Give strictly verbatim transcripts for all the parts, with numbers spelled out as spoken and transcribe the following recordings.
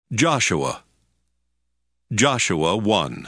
Joshua. Joshua one.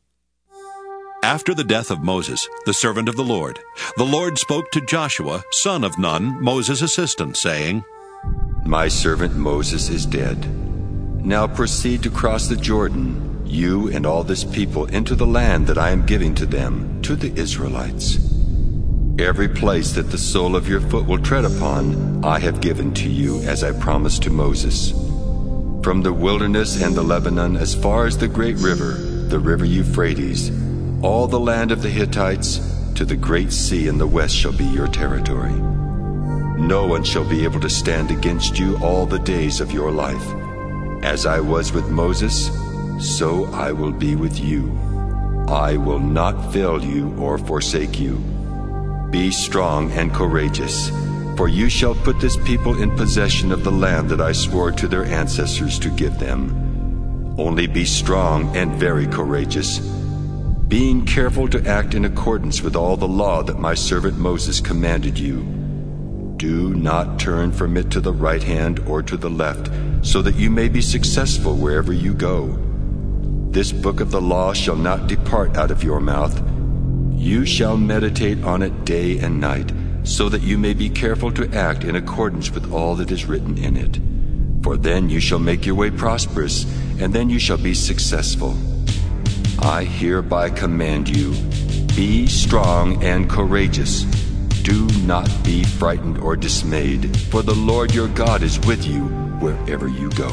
After the death of Moses, the servant of the Lord, the Lord spoke to Joshua, son of Nun, Moses' assistant, saying, My servant Moses is dead. Now proceed to cross the Jordan, you and all this people, into the land that I am giving to them, to the Israelites. Every place that the sole of your foot will tread upon, I have given to you, as I promised to Moses. From the wilderness and the Lebanon, as far as the great river, the river Euphrates, all the land of the Hittites, to the great sea in the west shall be your territory. No one shall be able to stand against you all the days of your life. As I was with Moses, so I will be with you. I will not fail you or forsake you. Be strong and courageous, for you shall put this people in possession of the land that I swore to their ancestors to give them. Only be strong and very courageous, being careful to act in accordance with all the law that my servant Moses commanded you. Do not turn from it to the right hand or to the left, so that you may be successful wherever you go. This book of the law shall not depart out of your mouth. You shall meditate on it day and night, so that you may be careful to act in accordance with all that is written in it. For then you shall make your way prosperous, and then you shall be successful. I hereby command you, be strong and courageous. Do not be frightened or dismayed, for the Lord your God is with you wherever you go.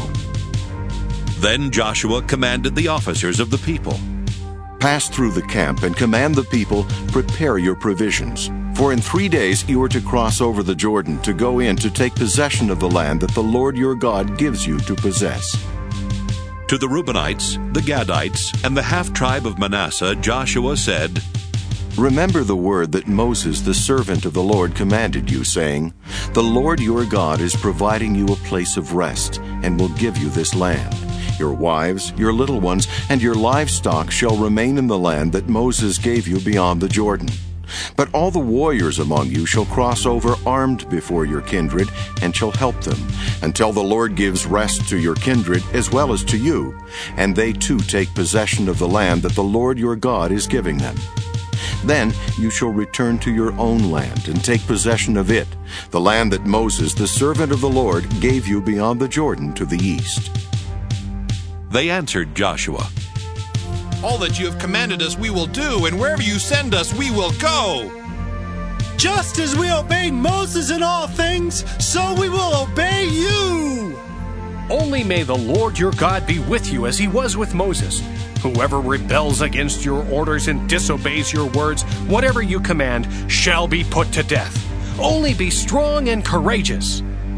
Then Joshua commanded the officers of the people, Pass through the camp and command the people, prepare your provisions. For in three days you are to cross over the Jordan to go in to take possession of the land that the Lord your God gives you to possess. To the Reubenites, the Gadites, and the half-tribe of Manasseh, Joshua said, Remember the word that Moses, the servant of the Lord, commanded you, saying, The Lord your God is providing you a place of rest, and will give you this land. Your wives, your little ones, and your livestock shall remain in the land that Moses gave you beyond the Jordan. But all the warriors among you shall cross over armed before your kindred, and shall help them, until the Lord gives rest to your kindred as well as to you, and they too take possession of the land that the Lord your God is giving them. Then you shall return to your own land and take possession of it, the land that Moses, the servant of the Lord, gave you beyond the Jordan to the east. They answered Joshua, All that you have commanded us we will do, and wherever you send us we will go. Just as we obeyed Moses in all things, so we will obey you. Only may the Lord your God be with you as he was with Moses. Whoever rebels against your orders and disobeys your words, whatever you command, shall be put to death. Only be strong and courageous.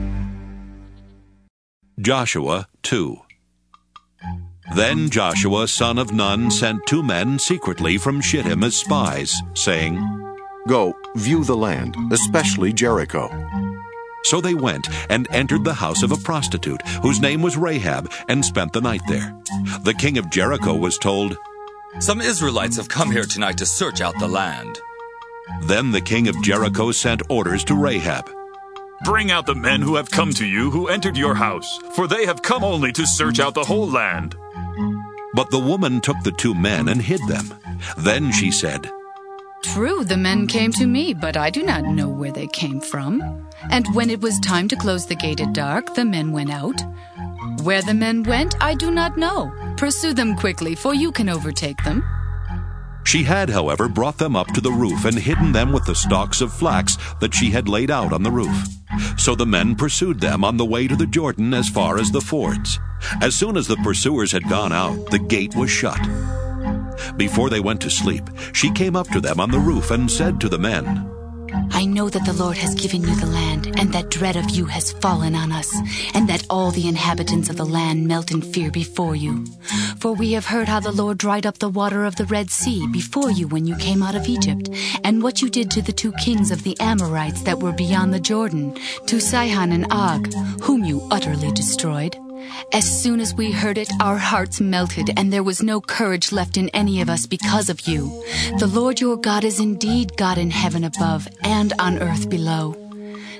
Joshua two. Then Joshua, son of Nun, sent two men secretly from Shittim as spies, saying, Go, view the land, especially Jericho. So they went and entered the house of a prostitute, whose name was Rahab, and spent the night there. The king of Jericho was told, Some Israelites have come here tonight to search out the land. Then the king of Jericho sent orders to Rahab, Bring out the men who have come to you, who entered your house, for they have come only to search out the whole land. But the woman took the two men and hid them. Then she said, True, the men came to me, but I do not know where they came from. And when it was time to close the gate at dark, the men went out. Where the men went, I do not know. Pursue them quickly, for you can overtake them. She had, however, brought them up to the roof and hidden them with the stalks of flax that she had laid out on the roof. So the men pursued them on the way to the Jordan as far as the fords. As soon as the pursuers had gone out, the gate was shut. Before they went to sleep, she came up to them on the roof and said to the men, I know that the Lord has given you the land, and that dread of you has fallen on us, and that all the inhabitants of the land melt in fear before you. For we have heard how the Lord dried up the water of the Red Sea before you when you came out of Egypt, and what you did to the two kings of the Amorites that were beyond the Jordan, to Sihon and Og, whom you utterly destroyed. As soon as we heard it, our hearts melted, and there was no courage left in any of us because of you. The Lord your God is indeed God in heaven above and on earth below.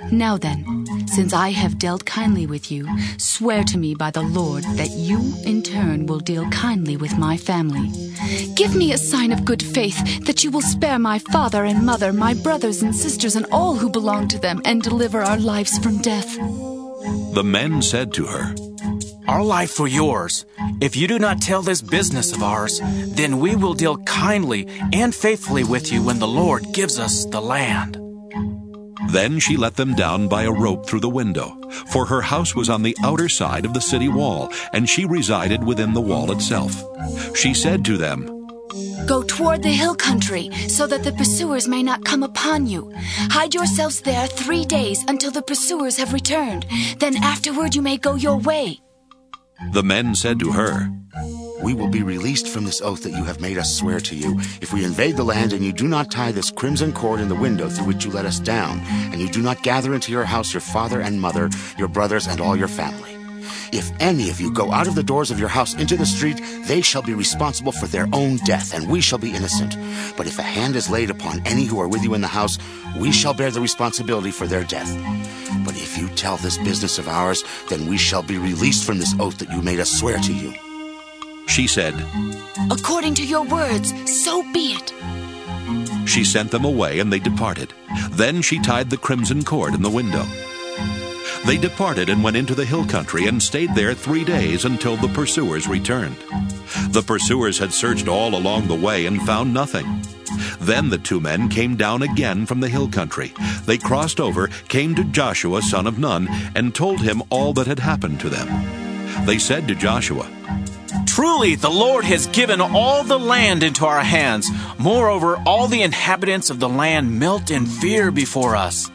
Now then, since I have dealt kindly with you, swear to me by the Lord that you in turn will deal kindly with my family. Give me a sign of good faith that you will spare my father and mother, my brothers and sisters, and all who belong to them, and deliver our lives from death." The men said to her, "Our life for yours. If you do not tell this business of ours, then we will deal kindly and faithfully with you when the Lord gives us the land." Then she let them down by a rope through the window, for her house was on the outer side of the city wall, and she resided within the wall itself. She said to them, "Go toward the hill country, so that the pursuers may not come upon you. Hide yourselves there three days until the pursuers have returned. Then afterward you may go your way." The men said to her, "We will be released from this oath that you have made us swear to you, if we invade the land and you do not tie this crimson cord in the window through which you let us down, and you do not gather into your house your father and mother, your brothers, and all your family. If any of you go out of the doors of your house into the street, they shall be responsible for their own death, and we shall be innocent. But if a hand is laid upon any who are with you in the house, we shall bear the responsibility for their death. But if you tell this business of ours, then we shall be released from this oath that you made us swear to you." She said, "According to your words, so be it." She sent them away, and they departed. Then she tied the crimson cord in the window. They departed and went into the hill country and stayed there three days until the pursuers returned. The pursuers had searched all along the way and found nothing. Then the two men came down again from the hill country. They crossed over, came to Joshua son of Nun, and told him all that had happened to them. They said to Joshua, "Truly, the Lord has given all the land into our hands. Moreover, all the inhabitants of the land melt in fear before us."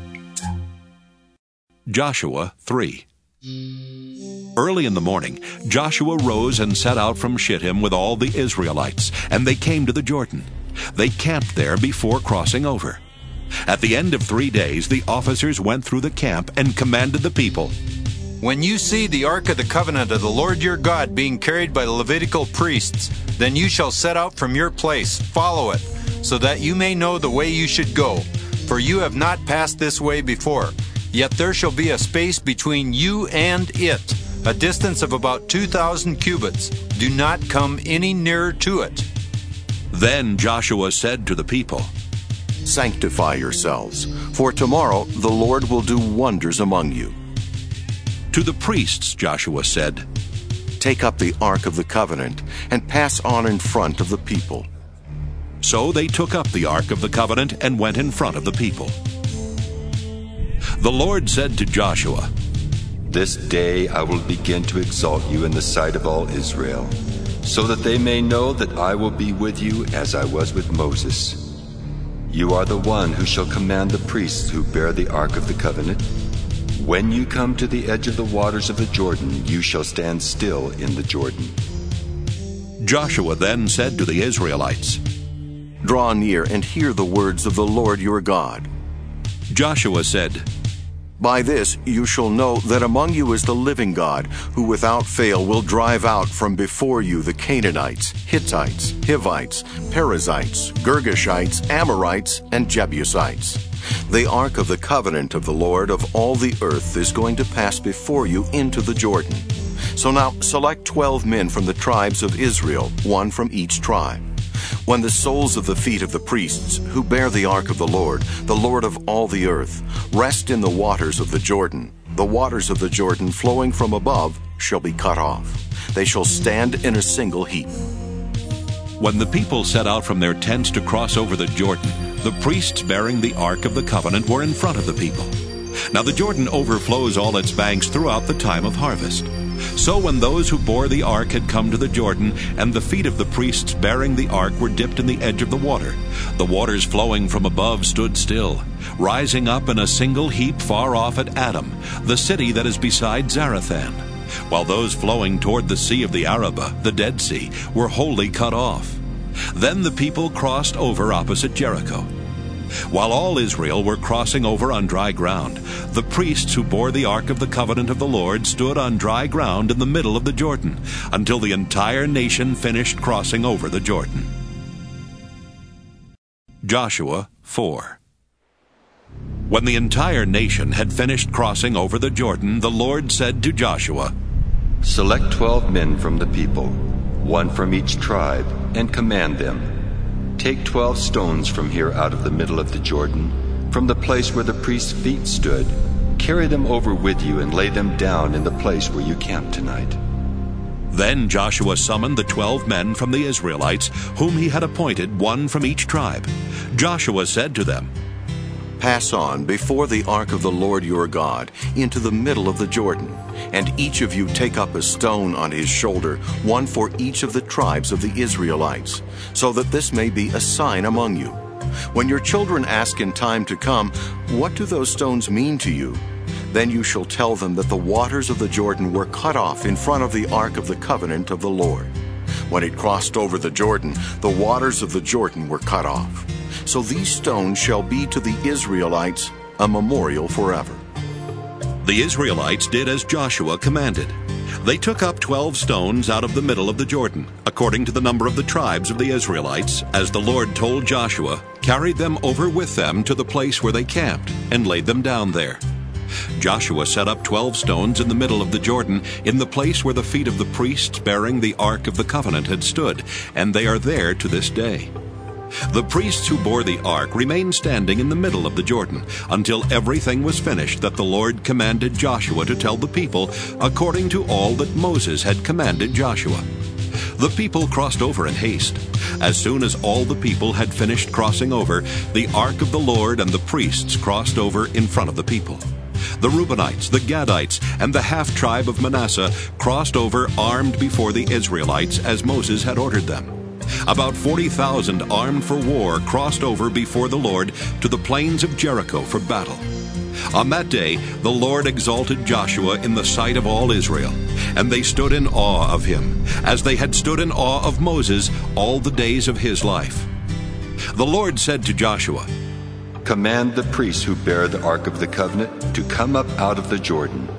Joshua three. Early in the morning, Joshua rose and set out from Shittim with all the Israelites, and they came to the Jordan. They camped there before crossing over. At the end of three days, the officers went through the camp and commanded the people, "When you see the ark of the covenant of the Lord your God being carried by the Levitical priests, then you shall set out from your place, follow it, so that you may know the way you should go, for you have not passed this way before. Yet there shall be a space between you and it, a distance of about two thousand cubits. Do not come any nearer to it." Then Joshua said to the people, "Sanctify yourselves, for tomorrow the Lord will do wonders among you." To the priests Joshua said, "Take up the Ark of the Covenant and pass on in front of the people." So they took up the Ark of the Covenant and went in front of the people. The Lord said to Joshua, "This day I will begin to exalt you in the sight of all Israel, so that they may know that I will be with you as I was with Moses. You are the one who shall command the priests who bear the Ark of the Covenant. When you come to the edge of the waters of the Jordan, you shall stand still in the Jordan." Joshua then said to the Israelites, "Draw near and hear the words of the Lord your God." Joshua said, "By this you shall know that among you is the living God, who without fail will drive out from before you the Canaanites, Hittites, Hivites, Perizzites, Girgashites, Amorites, and Jebusites. The ark of the covenant of the Lord of all the earth is going to pass before you into the Jordan. So now select twelve men from the tribes of Israel, one from each tribe. When the soles of the feet of the priests who bear the ark of the Lord, the Lord of all the earth, rest in the waters of the Jordan, the waters of the Jordan flowing from above shall be cut off. They shall stand in a single heap." When the people set out from their tents to cross over the Jordan, the priests bearing the Ark of the Covenant were in front of the people. Now the Jordan overflows all its banks throughout the time of harvest. So when those who bore the ark had come to the Jordan, and the feet of the priests bearing the ark were dipped in the edge of the water, the waters flowing from above stood still, rising up in a single heap far off at Adam, the city that is beside Zarethan, while those flowing toward the sea of the Arabah, the Dead Sea, were wholly cut off. Then the people crossed over opposite Jericho. While all Israel were crossing over on dry ground, the priests who bore the Ark of the Covenant of the Lord stood on dry ground in the middle of the Jordan, until the entire nation finished crossing over the Jordan. Joshua four. When the entire nation had finished crossing over the Jordan, the Lord said to Joshua, "Select twelve men from the people, one from each tribe, and command them. Take twelve stones from here out of the middle of the Jordan, from the place where the priest's feet stood. Carry them over with you and lay them down in the place where you camp tonight." Then Joshua summoned the twelve men from the Israelites, whom he had appointed, one from each tribe. Joshua said to them, "Pass on before the ark of the Lord your God into the middle of the Jordan, and each of you take up a stone on his shoulder, one for each of the tribes of the Israelites, so that this may be a sign among you. When your children ask in time to come, 'What do those stones mean to you?' then you shall tell them that the waters of the Jordan were cut off in front of the ark of the covenant of the Lord. When it crossed over the Jordan, the waters of the Jordan were cut off. So these stones shall be to the Israelites a memorial forever." The Israelites did as Joshua commanded. They took up twelve stones out of the middle of the Jordan, according to the number of the tribes of the Israelites, as the Lord told Joshua, carried them over with them to the place where they camped, and laid them down there. Joshua set up twelve stones in the middle of the Jordan, in the place where the feet of the priests bearing the Ark of the Covenant had stood, and they are there to this day. The priests who bore the ark remained standing in the middle of the Jordan until everything was finished that the Lord commanded Joshua to tell the people, according to all that Moses had commanded Joshua. The people crossed over in haste. As soon as all the people had finished crossing over, the ark of the Lord and the priests crossed over in front of the people. The Reubenites, the Gadites, and the half-tribe of Manasseh crossed over armed before the Israelites as Moses had ordered them. About forty thousand armed for war crossed over before the Lord to the plains of Jericho for battle. On that day the Lord exalted Joshua in the sight of all Israel, and they stood in awe of him, as they had stood in awe of Moses all the days of his life. The Lord said to Joshua, "Command the priests who bear the Ark of the Covenant to come up out of the Jordan."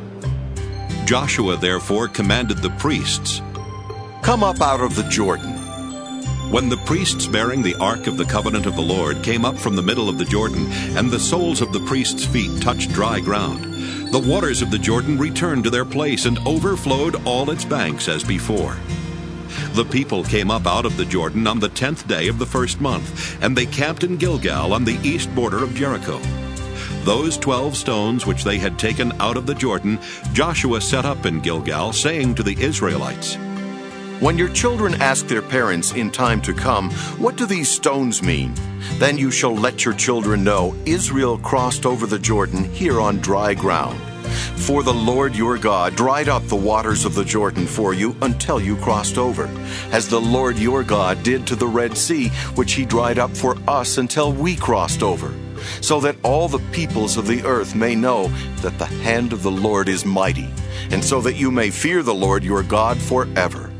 Joshua therefore commanded the priests, "Come up out of the Jordan." When the priests bearing the Ark of the Covenant of the Lord came up from the middle of the Jordan, and the soles of the priests' feet touched dry ground, the waters of the Jordan returned to their place and overflowed all its banks as before. The people came up out of the Jordan on the tenth day of the first month, and they camped in Gilgal on the east border of Jericho. Those twelve stones which they had taken out of the Jordan, Joshua set up in Gilgal, saying to the Israelites, "When your children ask their parents in time to come, 'What do these stones mean?' then you shall let your children know, Israel crossed over the Jordan here on dry ground. For the Lord your God dried up the waters of the Jordan for you until you crossed over, as the Lord your God did to the Red Sea, which he dried up for us until we crossed over, so that all the peoples of the earth may know that the hand of the Lord is mighty, and so that you may fear the Lord your God forever."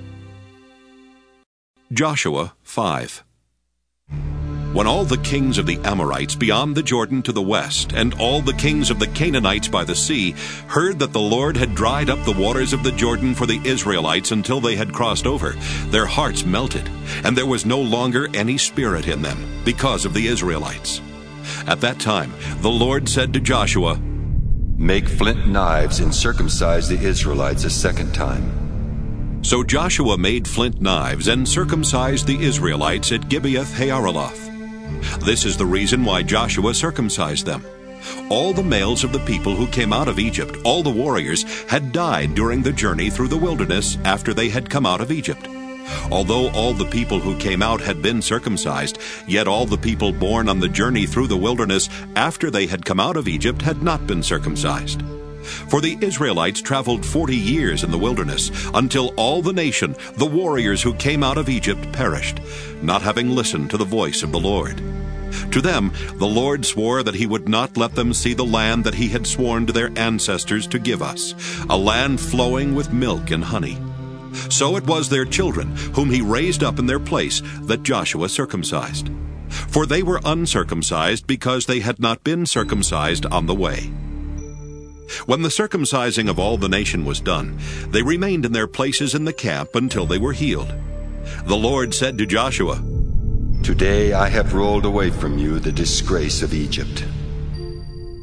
Joshua five. When all the kings of the Amorites beyond the Jordan to the west, and all the kings of the Canaanites by the sea, heard that the Lord had dried up the waters of the Jordan for the Israelites until they had crossed over, their hearts melted, and there was no longer any spirit in them, because of the Israelites. At that time the Lord said to Joshua, "Make flint knives and circumcise the Israelites a second time." So Joshua made flint knives and circumcised the Israelites at Gibeath-Haaraloth. This is the reason why Joshua circumcised them. All the males of the people who came out of Egypt, all the warriors, had died during the journey through the wilderness after they had come out of Egypt. Although all the people who came out had been circumcised, yet all the people born on the journey through the wilderness after they had come out of Egypt had not been circumcised. For the Israelites traveled forty years in the wilderness, until all the nation, the warriors who came out of Egypt, perished, not having listened to the voice of the Lord. To them the Lord swore that he would not let them see the land that he had sworn to their ancestors to give us, a land flowing with milk and honey. So it was their children, whom he raised up in their place, that Joshua circumcised. For they were uncircumcised because they had not been circumcised on the way. When the circumcising of all the nation was done, they remained in their places in the camp until they were healed. The Lord said to Joshua, "Today I have rolled away from you the disgrace of Egypt."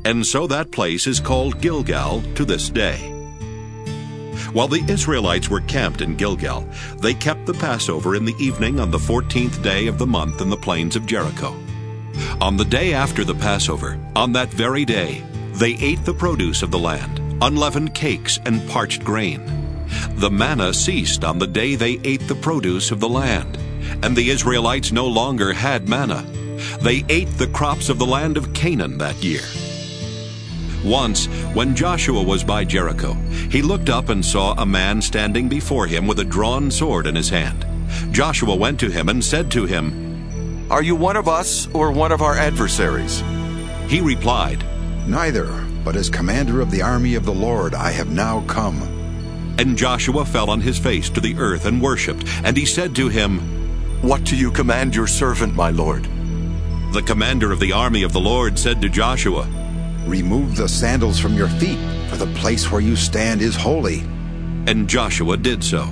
And so that place is called Gilgal to this day. While the Israelites were camped in Gilgal, they kept the Passover in the evening on the fourteenth day of the month in the plains of Jericho. On the day after the Passover, on that very day, they ate the produce of the land, unleavened cakes and parched grain. The manna ceased on the day they ate the produce of the land, and the Israelites no longer had manna. They ate the crops of the land of Canaan that year. Once, when Joshua was by Jericho, he looked up and saw a man standing before him with a drawn sword in his hand. Joshua went to him and said to him, "Are you one of us or one of our adversaries?" He replied, "Neither, but as commander of the army of the Lord I have now come." And Joshua fell on his face to the earth and worshipped, and he said to him, "What do you command your servant, my lord?" The commander of the army of the Lord said to Joshua, "Remove the sandals from your feet, for the place where you stand is holy." And Joshua did so.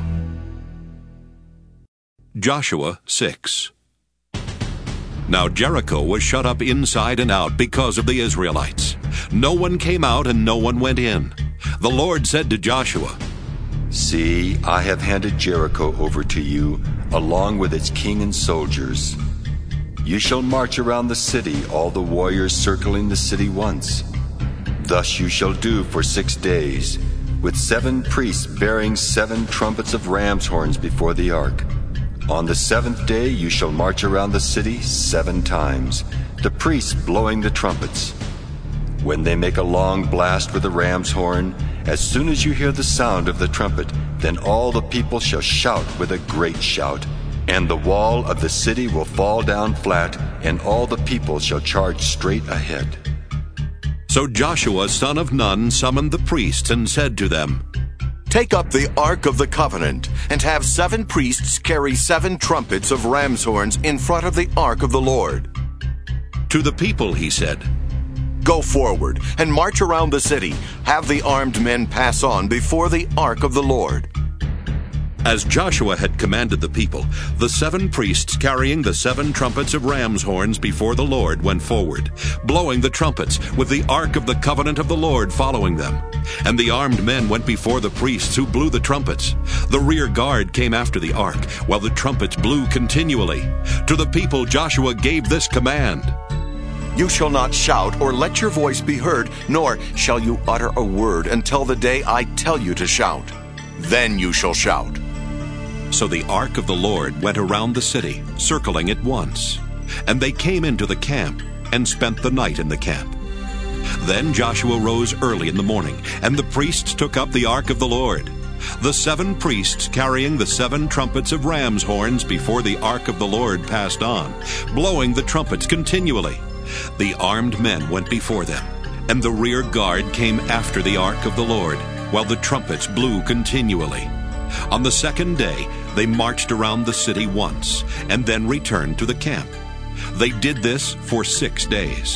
Joshua six. Now Jericho was shut up inside and out because of the Israelites. No one came out and no one went in. The Lord said to Joshua, "See, I have handed Jericho over to you, along with its king and soldiers. You shall march around the city, all the warriors circling the city once. Thus you shall do for six days, with seven priests bearing seven trumpets of ram's horns before the ark. On the seventh day you shall march around the city seven times, the priests blowing the trumpets. When they make a long blast with the ram's horn, as soon as you hear the sound of the trumpet, then all the people shall shout with a great shout. And the wall of the city will fall down flat, and all the people shall charge straight ahead." So Joshua son of Nun summoned the priests and said to them, "Take up the Ark of the Covenant, and have seven priests carry seven trumpets of ram's horns in front of the Ark of the Lord." To the people he said, "Go forward and march around the city. Have the armed men pass on before the Ark of the Lord." As Joshua had commanded the people, the seven priests carrying the seven trumpets of ram's horns before the Lord went forward, blowing the trumpets, with the Ark of the Covenant of the Lord following them. And the armed men went before the priests who blew the trumpets. The rear guard came after the ark, while the trumpets blew continually. To the people Joshua gave this command, "You shall not shout or let your voice be heard, nor shall you utter a word until the day I tell you to shout. Then you shall shout." So the ark of the Lord went around the city, circling it once. And they came into the camp and spent the night in the camp. Then Joshua rose early in the morning, and the priests took up the ark of the Lord. The seven priests carrying the seven trumpets of ram's horns before the ark of the Lord passed on, blowing the trumpets continually. The armed men went before them, and the rear guard came after the ark of the Lord, while the trumpets blew continually. On the second day, they marched around the city once, and then returned to the camp. They did this for six days.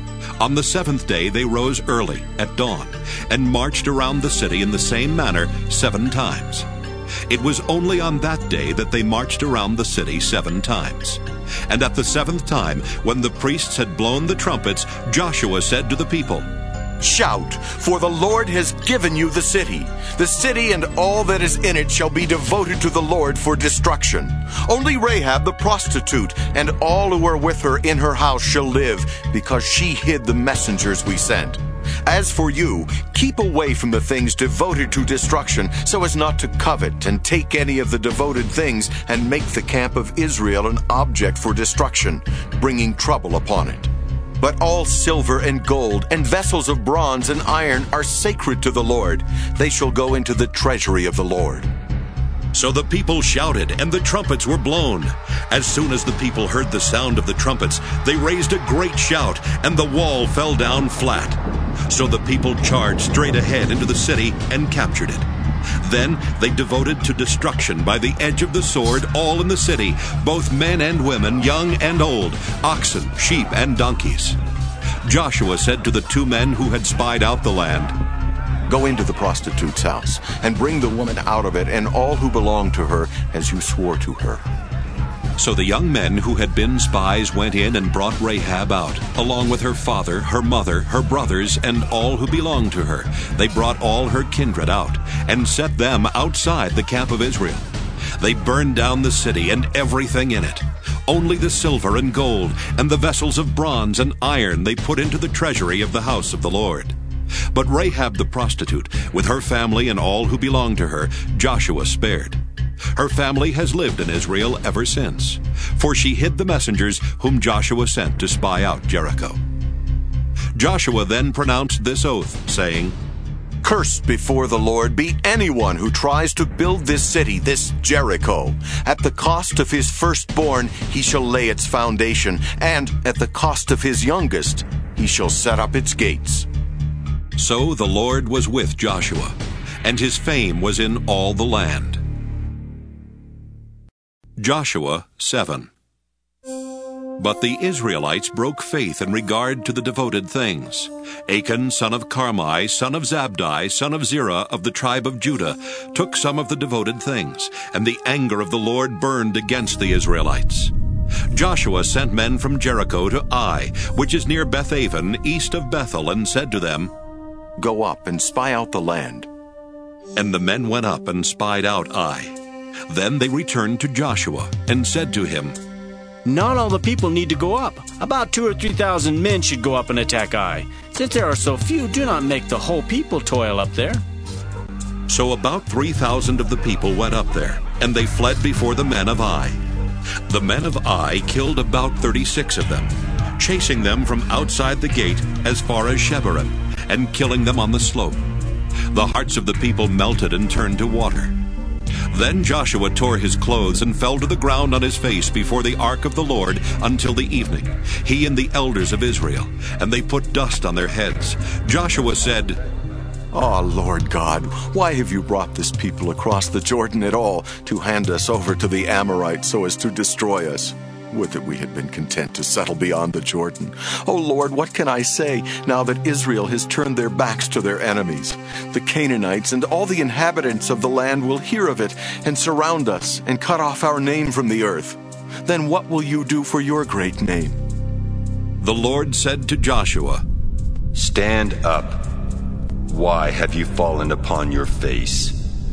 On the seventh day, they rose early at dawn, and marched around the city in the same manner seven times. It was only on that day that they marched around the city seven times. And at the seventh time, when the priests had blown the trumpets, Joshua said to the people, "Shout, for the Lord has given you the city. The city and all that is in it shall be devoted to the Lord for destruction. Only Rahab the prostitute and all who are with her in her house shall live, because she hid the messengers we sent. As for you, keep away from the things devoted to destruction, so as not to covet and take any of the devoted things and make the camp of Israel an object for destruction, bringing trouble upon it. But all silver and gold and vessels of bronze and iron are sacred to the Lord. They shall go into the treasury of the Lord." So the people shouted, and the trumpets were blown. As soon as the people heard the sound of the trumpets, they raised a great shout, and the wall fell down flat. So the people charged straight ahead into the city and captured it. Then they devoted to destruction by the edge of the sword all in the city, both men and women, young and old, oxen, sheep, and donkeys. Joshua said to the two men who had spied out the land, "Go into the prostitute's house, and bring the woman out of it and all who belong to her, as you swore to her." So the young men who had been spies went in and brought Rahab out, along with her father, her mother, her brothers, and all who belonged to her. They brought all her kindred out, and set them outside the camp of Israel. They burned down the city and everything in it. Only the silver and gold, and the vessels of bronze and iron they put into the treasury of the house of the Lord. But Rahab the prostitute, with her family and all who belonged to her, Joshua spared. Her family has lived in Israel ever since, for she hid the messengers whom Joshua sent to spy out Jericho. Joshua then pronounced this oath, saying, Cursed before the Lord be anyone who tries to build this city, this Jericho. At the cost of his firstborn he shall lay its foundation, and at the cost of his youngest he shall set up its gates. So the Lord was with Joshua, and his fame was in all the land. Joshua seven. But the Israelites broke faith in regard to the devoted things. Achan, son of Carmi, son of Zabdi, son of Zerah, of the tribe of Judah, took some of the devoted things, and the anger of the Lord burned against the Israelites. Joshua sent men from Jericho to Ai, which is near Bethaven, east of Bethel, and said to them, Go up and spy out the land. And the men went up and spied out Ai. Then they returned to Joshua and said to him, Not all the people need to go up. About two or three thousand men should go up and attack Ai. Since there are so few, do not make the whole people toil up there. So about three thousand of the people went up there, and they fled before the men of Ai. The men of Ai killed about thirty-six of them, chasing them from outside the gate as far as Shebarim, and killing them on the slope. The hearts of the people melted and turned to water. Then Joshua tore his clothes and fell to the ground on his face before the ark of the Lord until the evening, he and the elders of Israel, and they put dust on their heads. Joshua said, Ah, Lord God, why have you brought this people across the Jordan at all to hand us over to the Amorites so as to destroy us? Would that we had been content to settle beyond the Jordan. O Lord, what can I say now that Israel has turned their backs to their enemies? The Canaanites and all the inhabitants of the land will hear of it and surround us and cut off our name from the earth. Then what will you do for your great name? The Lord said to Joshua, Stand up. Why have you fallen upon your face?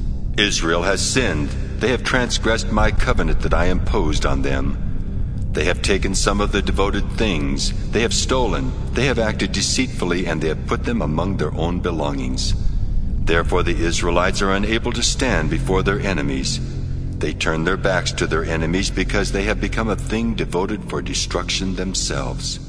Israel has sinned. They have transgressed my covenant that I imposed on them. They have taken some of the devoted things. They have stolen. They have acted deceitfully, and they have put them among their own belongings. Therefore the Israelites are unable to stand before their enemies. They turn their backs to their enemies because they have become a thing devoted for destruction themselves.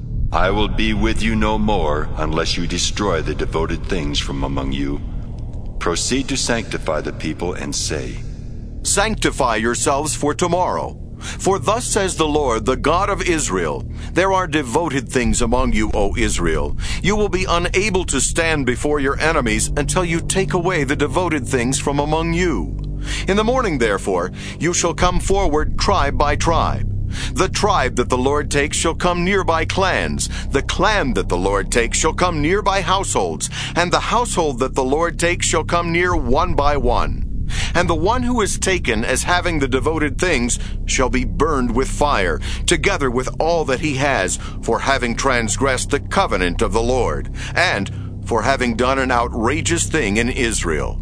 I will be with you no more unless you destroy the devoted things from among you. Proceed to sanctify the people and say, Sanctify yourselves for tomorrow. For thus says the Lord, the God of Israel, there are devoted things among you, O Israel. You will be unable to stand before your enemies until you take away the devoted things from among you. In the morning, therefore, you shall come forward tribe by tribe. The tribe that the Lord takes shall come near by clans. The clan that the Lord takes shall come near by households. And the household that the Lord takes shall come near one by one. And the one who is taken as having the devoted things shall be burned with fire, together with all that he has, for having transgressed the covenant of the Lord, and for having done an outrageous thing in Israel.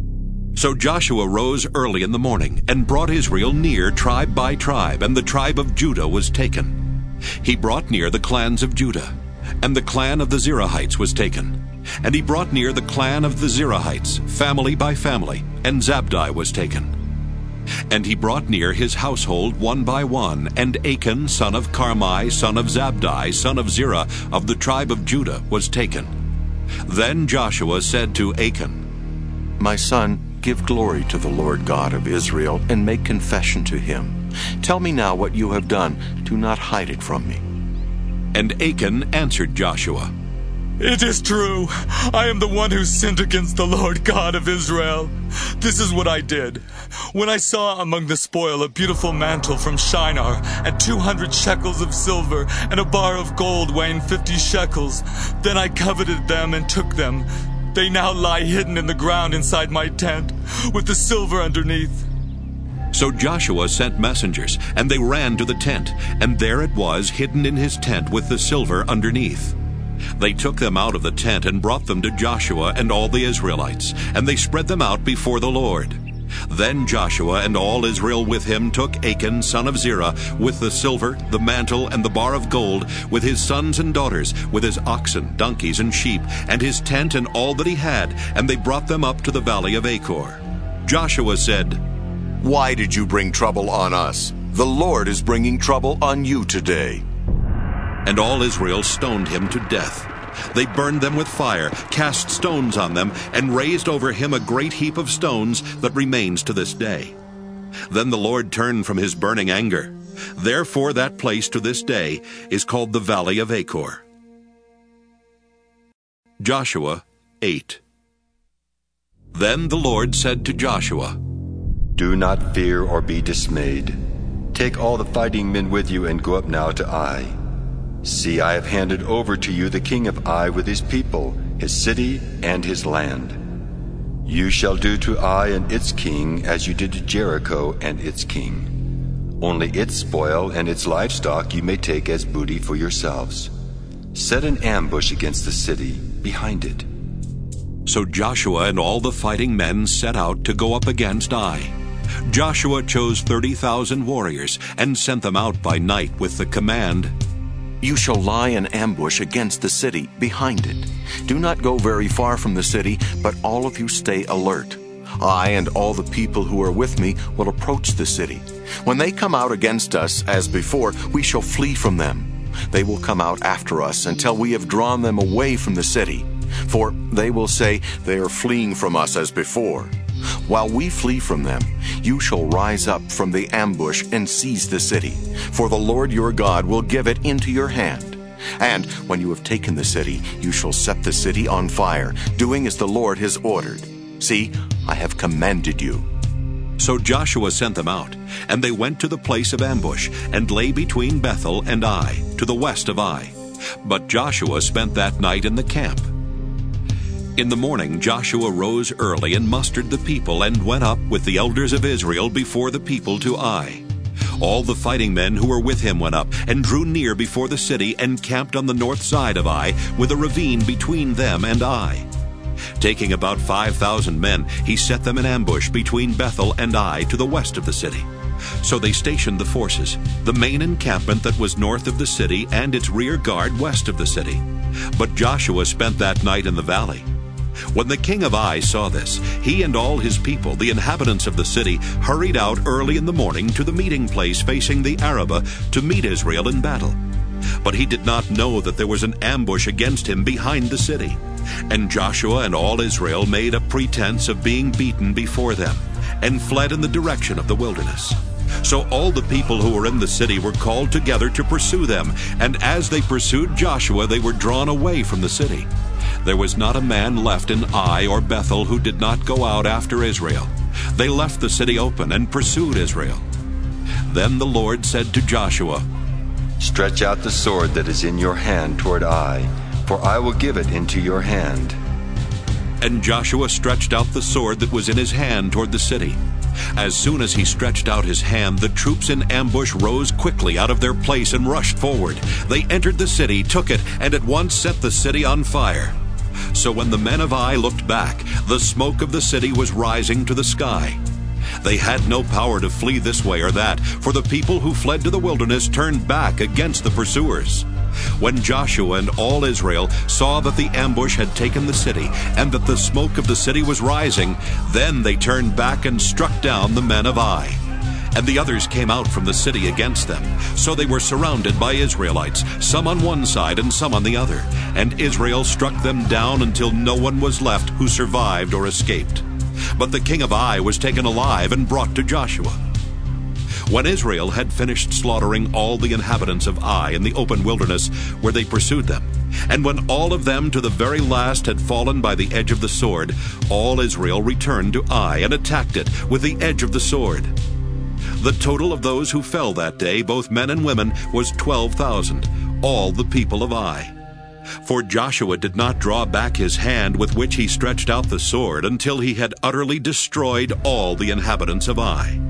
So Joshua rose early in the morning, and brought Israel near tribe by tribe, and the tribe of Judah was taken. He brought near the clans of Judah, and the clan of the Zerahites was taken. And he brought near the clan of the Zerahites, family by family, and Zabdi was taken. And he brought near his household one by one, and Achan, son of Carmi, son of Zabdi, son of Zerah, of the tribe of Judah, was taken. Then Joshua said to Achan, My son, give glory to the Lord God of Israel, and make confession to him. Tell me now what you have done. Do not hide it from me. And Achan answered Joshua, It is true. I am the one who sinned against the Lord God of Israel. This is what I did. When I saw among the spoil a beautiful mantle from Shinar, and two hundred shekels of silver, and a bar of gold weighing fifty shekels, then I coveted them and took them. They now lie hidden in the ground inside my tent, with the silver underneath. So Joshua sent messengers, and they ran to the tent, and there it was hidden in his tent with the silver underneath. They took them out of the tent and brought them to Joshua and all the Israelites, and they spread them out before the Lord. Then Joshua and all Israel with him took Achan son of Zerah with the silver, the mantle, and the bar of gold, with his sons and daughters, with his oxen, donkeys, and sheep, and his tent and all that he had, and they brought them up to the valley of Achor. Joshua said, "Why did you bring trouble on us? The Lord is bringing trouble on you today." And all Israel stoned him to death. They burned them with fire, cast stones on them, and raised over him a great heap of stones that remains to this day. Then the Lord turned from his burning anger. Therefore that place to this day is called the Valley of Achor. Joshua eight. Then the Lord said to Joshua, "Do not fear or be dismayed. Take all the fighting men with you and go up now to Ai. See, I have handed over to you the king of Ai with his people, his city, and his land. You shall do to Ai and its king as you did to Jericho and its king. Only its spoil and its livestock you may take as booty for yourselves. Set an ambush against the city, behind it." So Joshua and all the fighting men set out to go up against Ai. Joshua chose thirty thousand warriors and sent them out by night with the command, "You shall lie in ambush against the city, behind it. Do not go very far from the city, but all of you stay alert. I and all the people who are with me will approach the city. When they come out against us, as before, we shall flee from them. They will come out after us until we have drawn them away from the city. For they will say, 'They are fleeing from us as before.' While we flee from them, you shall rise up from the ambush and seize the city, for the Lord your God will give it into your hand. And when you have taken the city, you shall set the city on fire, doing as the Lord has ordered. See, I have commanded you." So Joshua sent them out, and they went to the place of ambush, and lay between Bethel and Ai, to the west of Ai. But Joshua spent that night in the camp. In the morning Joshua rose early and mustered the people and went up with the elders of Israel before the people to Ai. All the fighting men who were with him went up and drew near before the city and camped on the north side of Ai, with a ravine between them and Ai. Taking about five thousand men, he set them in ambush between Bethel and Ai to the west of the city. So they stationed the forces, the main encampment that was north of the city and its rear guard west of the city. But Joshua spent that night in the valley. When the king of Ai saw this, he and all his people, the inhabitants of the city, hurried out early in the morning to the meeting place facing the Arabah to meet Israel in battle. But he did not know that there was an ambush against him behind the city. And Joshua and all Israel made a pretense of being beaten before them, and fled in the direction of the wilderness. So all the people who were in the city were called together to pursue them, and as they pursued Joshua, they were drawn away from the city. There was not a man left in Ai or Bethel who did not go out after Israel. They left the city open and pursued Israel. Then the Lord said to Joshua, "Stretch out the sword that is in your hand toward Ai, for I will give it into your hand." And Joshua stretched out the sword that was in his hand toward the city. As soon as he stretched out his hand, the troops in ambush rose quickly out of their place and rushed forward. They entered the city, took it, and at once set the city on fire. So when the men of Ai looked back, the smoke of the city was rising to the sky. They had no power to flee this way or that, for the people who fled to the wilderness turned back against the pursuers. When Joshua and all Israel saw that the ambush had taken the city, and that the smoke of the city was rising, then they turned back and struck down the men of Ai. And the others came out from the city against them. So they were surrounded by Israelites, some on one side and some on the other. And Israel struck them down until no one was left who survived or escaped. But the king of Ai was taken alive and brought to Joshua. When Israel had finished slaughtering all the inhabitants of Ai in the open wilderness where they pursued them, and when all of them to the very last had fallen by the edge of the sword, all Israel returned to Ai and attacked it with the edge of the sword. The total of those who fell that day, both men and women, was twelve thousand, all the people of Ai. For Joshua did not draw back his hand with which he stretched out the sword until he had utterly destroyed all the inhabitants of Ai.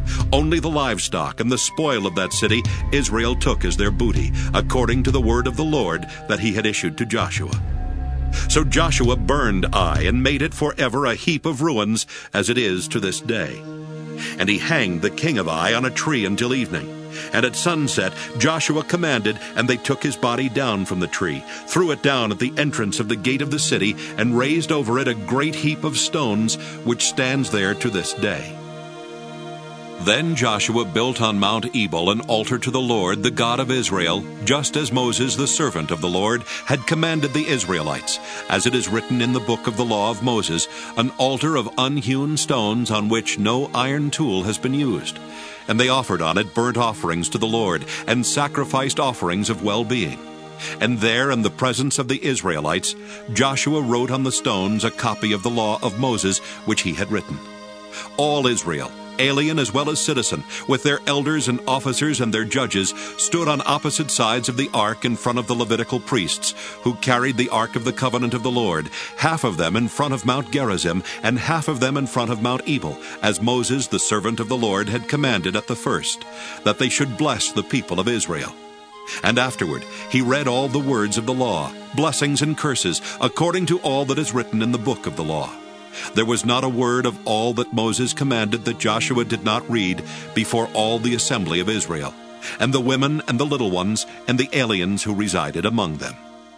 Only the livestock and the spoil of that city Israel took as their booty, according to the word of the Lord that he had issued to Joshua. So Joshua burned Ai and made it forever a heap of ruins, as it is to this day. And he hanged the king of Ai on a tree until evening. And at sunset Joshua commanded, and they took his body down from the tree, threw it down at the entrance of the gate of the city, and raised over it a great heap of stones, which stands there to this day. Then Joshua built on Mount Ebal an altar to the Lord, the God of Israel, just as Moses, the servant of the Lord, had commanded the Israelites, as it is written in the book of the law of Moses, an altar of unhewn stones on which no iron tool has been used. And they offered on it burnt offerings to the Lord, and sacrificed offerings of well-being. And there, in the presence of the Israelites, Joshua wrote on the stones a copy of the law of Moses, which he had written. All Israel, alien as well as citizen, with their elders and officers and their judges, stood on opposite sides of the ark in front of the Levitical priests, who carried the ark of the covenant of the Lord, half of them in front of Mount Gerizim, and half of them in front of Mount Ebal, as Moses, the servant of the Lord, had commanded at the first, that they should bless the people of Israel. And afterward he read all the words of the law, blessings and curses, according to all that is written in the book of the law. There was not a word of all that Moses commanded that Joshua did not read before all the assembly of Israel, and the women and the little ones, and the aliens who resided among them.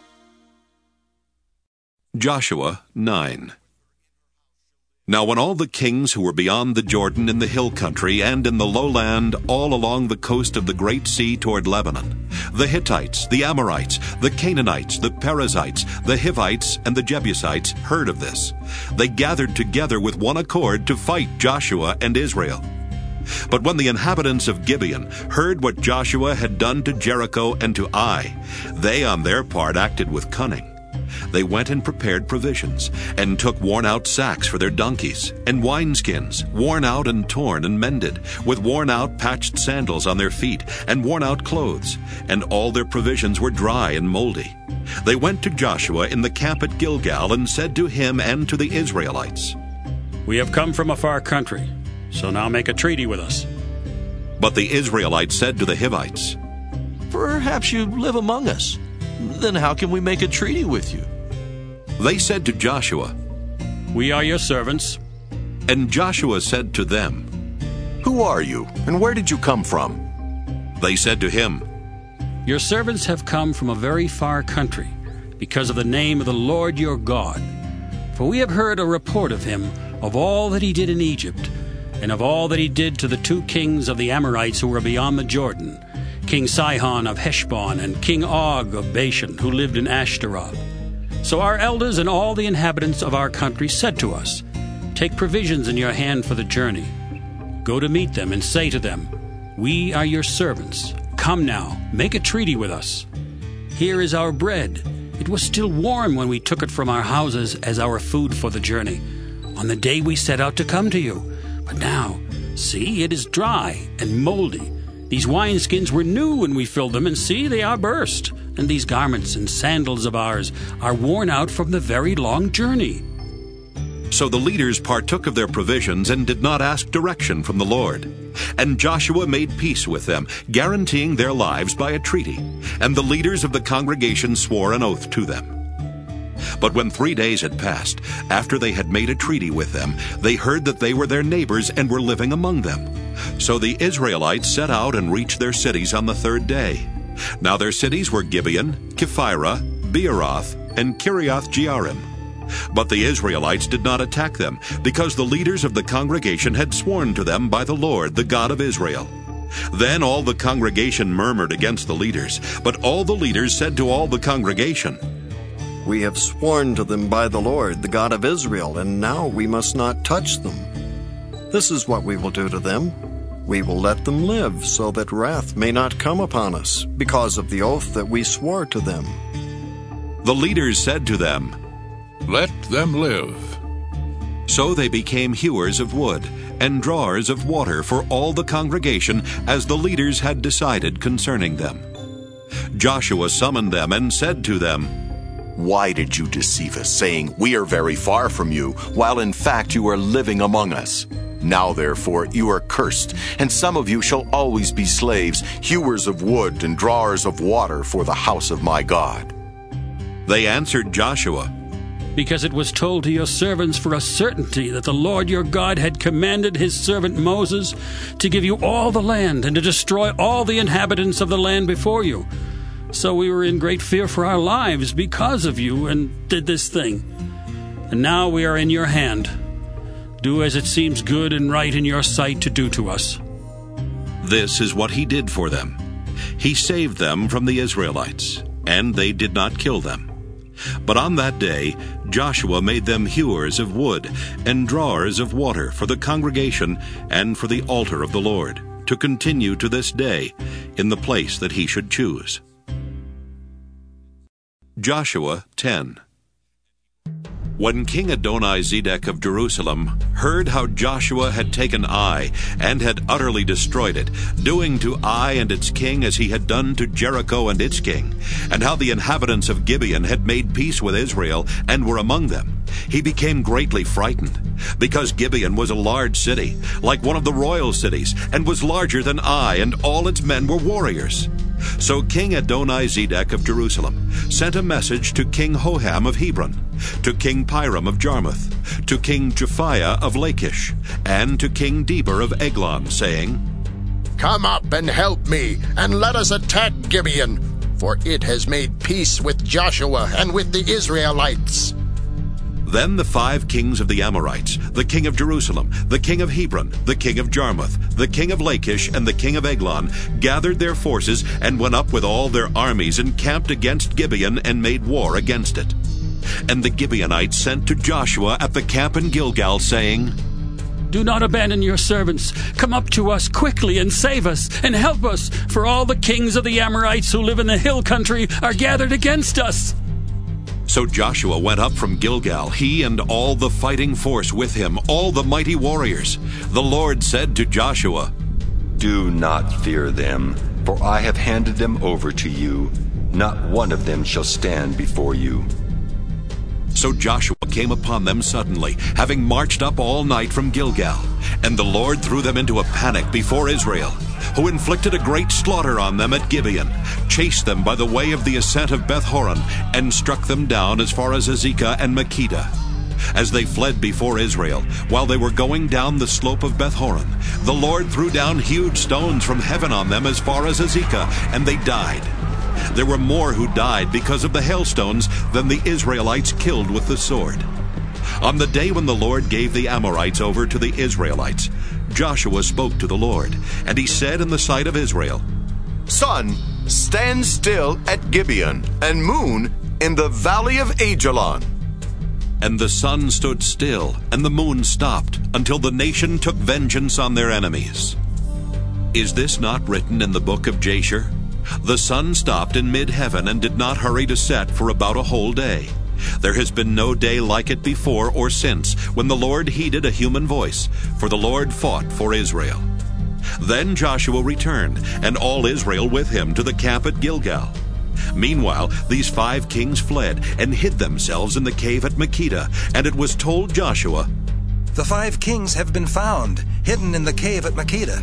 Joshua nine. Now when all the kings who were beyond the Jordan in the hill country and in the lowland all along the coast of the great sea toward Lebanon, the Hittites, the Amorites, the Canaanites, the Perizzites, the Hivites, and the Jebusites heard of this, they gathered together with one accord to fight Joshua and Israel. But when the inhabitants of Gibeon heard what Joshua had done to Jericho and to Ai, they on their part acted with cunning. They went and prepared provisions, and took worn-out sacks for their donkeys, and wineskins, worn out and torn and mended, with worn-out patched sandals on their feet, and worn-out clothes, and all their provisions were dry and moldy. They went to Joshua in the camp at Gilgal, and said to him and to the Israelites, "We have come from a far country, so now make a treaty with us." But the Israelites said to the Hivites, "Perhaps you live among us. Then how can we make a treaty with you?" They said to Joshua, "We are your servants." And Joshua said to them, "Who are you, and where did you come from?" They said to him, "Your servants have come from a very far country, because of the name of the Lord your God. For we have heard a report of him, of all that he did in Egypt, and of all that he did to the two kings of the Amorites who were beyond the Jordan, King Sihon of Heshbon, and King Og of Bashan, who lived in Ashtaroth. So our elders and all the inhabitants of our country said to us, 'Take provisions in your hand for the journey. Go to meet them and say to them, We are your servants. Come now, make a treaty with us. Here is our bread. It was still warm when we took it from our houses as our food for the journey, on the day we set out to come to you. But now, see, it is dry and moldy. These wineskins were new when we filled them, and see, they are burst. And these garments and sandals of ours are worn out from the very long journey.' So the leaders partook of their provisions and did not ask direction from the Lord. And Joshua made peace with them, guaranteeing their lives by a treaty. And the leaders of the congregation swore an oath to them. But when three days had passed, after they had made a treaty with them, they heard that they were their neighbors and were living among them. So the Israelites set out and reached their cities on the third day. Now their cities were Gibeon, Kephirah, Beeroth, and Kiriath Jearim. But the Israelites did not attack them, because the leaders of the congregation had sworn to them by the Lord, the God of Israel. Then all the congregation murmured against the leaders, but all the leaders said to all the congregation, "We have sworn to them by the Lord, the God of Israel, and now we must not touch them. This is what we will do to them. We will let them live, so that wrath may not come upon us, because of the oath that we swore to them." The leaders said to them, "Let them live." So they became hewers of wood and drawers of water for all the congregation, as the leaders had decided concerning them. Joshua summoned them and said to them, "Why did you deceive us, saying, 'We are very far from you,' while in fact you are living among us? Now therefore you are cursed, and some of you shall always be slaves, hewers of wood and drawers of water for the house of my God. They answered Joshua, Because it was told to your servants for a certainty that the Lord your God had commanded his servant Moses to give you all the land and to destroy all the inhabitants of the land before you. So we were in great fear for our lives because of you and did this thing. And now we are in your hand. Do as it seems good and right in your sight to do to us. This is what he did for them. He saved them from the Israelites, and they did not kill them. But on that day Joshua made them hewers of wood and drawers of water for the congregation and for the altar of the Lord, to continue to this day in the place that he should choose. Joshua ten. When King Adoni-Zedek of Jerusalem heard how Joshua had taken Ai and had utterly destroyed it, doing to Ai and its king as he had done to Jericho and its king, and how the inhabitants of Gibeon had made peace with Israel and were among them, he became greatly frightened, because Gibeon was a large city, like one of the royal cities, and was larger than Ai, and all its men were warriors. So King Adoni-Zedek of Jerusalem sent a message to King Hoham of Hebron, to King Piram of Jarmuth, to King Japhiah of Lachish, and to King Deber of Eglon, saying, Come up and help me, and let us attack Gibeon, for it has made peace with Joshua and with the Israelites. Then the five kings of the Amorites, the king of Jerusalem, the king of Hebron, the king of Jarmuth, the king of Lachish, and the king of Eglon, gathered their forces and went up with all their armies and camped against Gibeon and made war against it. And the Gibeonites sent to Joshua at the camp in Gilgal, saying, Do not abandon your servants. Come up to us quickly and save us and help us, for all the kings of the Amorites who live in the hill country are gathered against us. So Joshua went up from Gilgal, he and all the fighting force with him, all the mighty warriors. The Lord said to Joshua, Do not fear them, for I have handed them over to you. Not one of them shall stand before you. So Joshua came upon them suddenly, having marched up all night from Gilgal. And the Lord threw them into a panic before Israel, who inflicted a great slaughter on them at Gibeon, chased them by the way of the ascent of Beth-horon, and struck them down as far as Azekah and Makkedah. As they fled before Israel, while they were going down the slope of Beth-horon, the Lord threw down huge stones from heaven on them as far as Azekah, and they died. There were more who died because of the hailstones than the Israelites killed with the sword. On the day when the Lord gave the Amorites over to the Israelites, Joshua spoke to the Lord, and he said in the sight of Israel, Sun, stand still at Gibeon, and moon in the valley of Ajalon. And the sun stood still, and the moon stopped, until the nation took vengeance on their enemies. Is this not written in the book of Jasher? The sun stopped in mid-heaven and did not hurry to set for about a whole day. There has been no day like it before or since, when the Lord heeded a human voice, for the Lord fought for Israel. Then Joshua returned, and all Israel with him, to the camp at Gilgal. Meanwhile, these five kings fled and hid themselves in the cave at Makkedah, and it was told Joshua, The five kings have been found, hidden in the cave at Makkedah.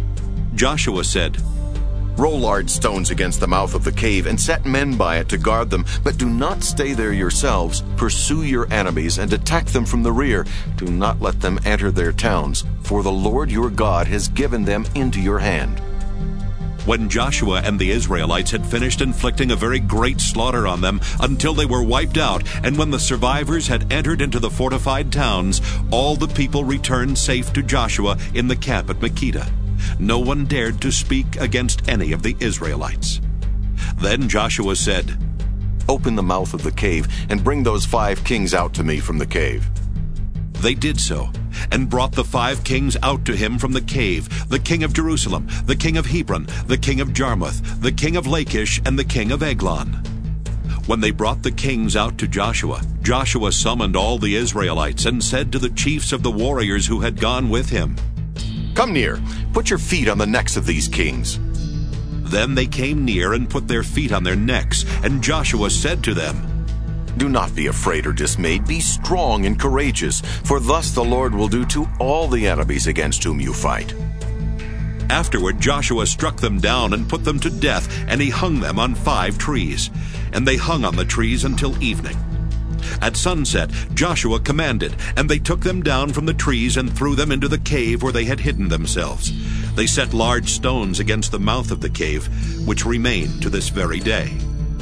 Joshua said, Roll large stones against the mouth of the cave and set men by it to guard them, but do not stay there yourselves. Pursue your enemies and attack them from the rear. Do not let them enter their towns, for the Lord your God has given them into your hand. When Joshua and the Israelites had finished inflicting a very great slaughter on them until they were wiped out, and when the survivors had entered into the fortified towns, all the people returned safe to Joshua in the camp at Makkedah. No one dared to speak against any of the Israelites. Then Joshua said, Open the mouth of the cave and bring those five kings out to me from the cave. They did so, and brought the five kings out to him from the cave, the king of Jerusalem, the king of Hebron, the king of Jarmuth, the king of Lachish, and the king of Eglon. When they brought the kings out to Joshua, Joshua summoned all the Israelites and said to the chiefs of the warriors who had gone with him, Come near, put your feet on the necks of these kings. Then they came near and put their feet on their necks, and Joshua said to them, Do not be afraid or dismayed. Be strong and courageous, for thus the Lord will do to all the enemies against whom you fight." Afterward Joshua struck them down and put them to death, and he hung them on five trees. And they hung on the trees until evening. At sunset Joshua commanded, and they took them down from the trees and threw them into the cave where they had hidden themselves. They set large stones against the mouth of the cave, which remain to this very day.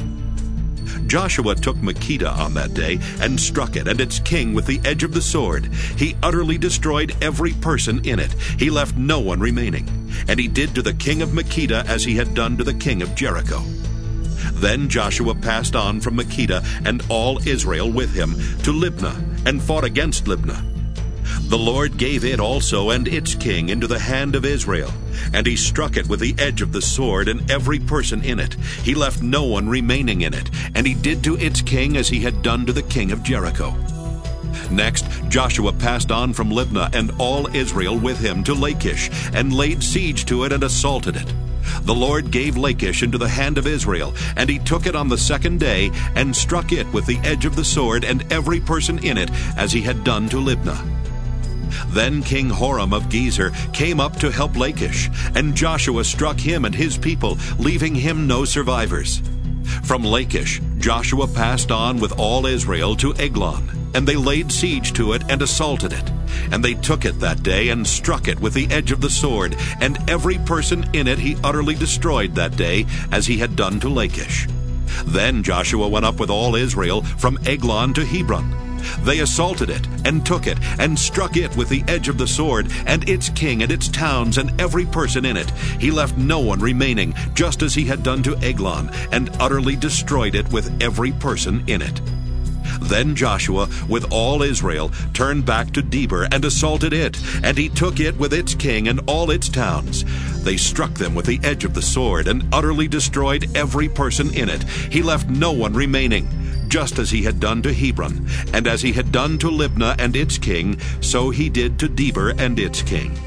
Joshua took Makkedah on that day and struck it and its king with the edge of the sword. He utterly destroyed every person in it. He left no one remaining. And he did to the king of Makkedah as he had done to the king of Jericho. Then Joshua passed on from Makkedah and all Israel with him to Libnah and fought against Libnah. The Lord gave it also and its king into the hand of Israel, and he struck it with the edge of the sword and every person in it. He left no one remaining in it, and he did to its king as he had done to the king of Jericho. Next, Joshua passed on from Libnah and all Israel with him to Lachish, and laid siege to it and assaulted it. The Lord gave Lachish into the hand of Israel, and he took it on the second day, and struck it with the edge of the sword and every person in it, as he had done to Libnah. Then King Horam of Gezer came up to help Lachish, and Joshua struck him and his people, leaving him no survivors. From Lachish, Joshua passed on with all Israel to Eglon, and they laid siege to it and assaulted it. And they took it that day and struck it with the edge of the sword, and every person in it he utterly destroyed that day, as he had done to Lachish. Then Joshua went up with all Israel from Eglon to Hebron. They assaulted it, and took it, and struck it with the edge of the sword, and its king, and its towns, and every person in it. He left no one remaining, just as he had done to Eglon, and utterly destroyed it with every person in it. Then Joshua, with all Israel, turned back to Debir, and assaulted it, and he took it with its king, and all its towns. They struck them with the edge of the sword, and utterly destroyed every person in it. He left no one remaining, just as he had done to Hebron, and as he had done to Libnah and its king, so he did to Debir and its king.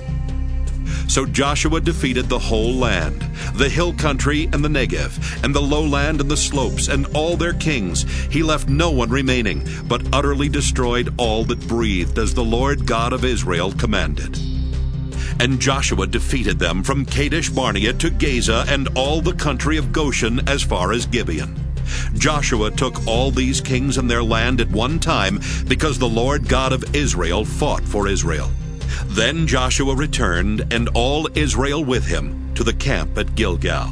So Joshua defeated the whole land, the hill country and the Negev, and the lowland and the slopes, and all their kings. He left no one remaining, but utterly destroyed all that breathed, as the Lord God of Israel commanded. And Joshua defeated them from Kadesh Barnea to Gaza, and all the country of Goshen as far as Gibeon. Joshua took all these kings and their land at one time, because the Lord God of Israel fought for Israel. Then Joshua returned, and all Israel with him, to the camp at Gilgal.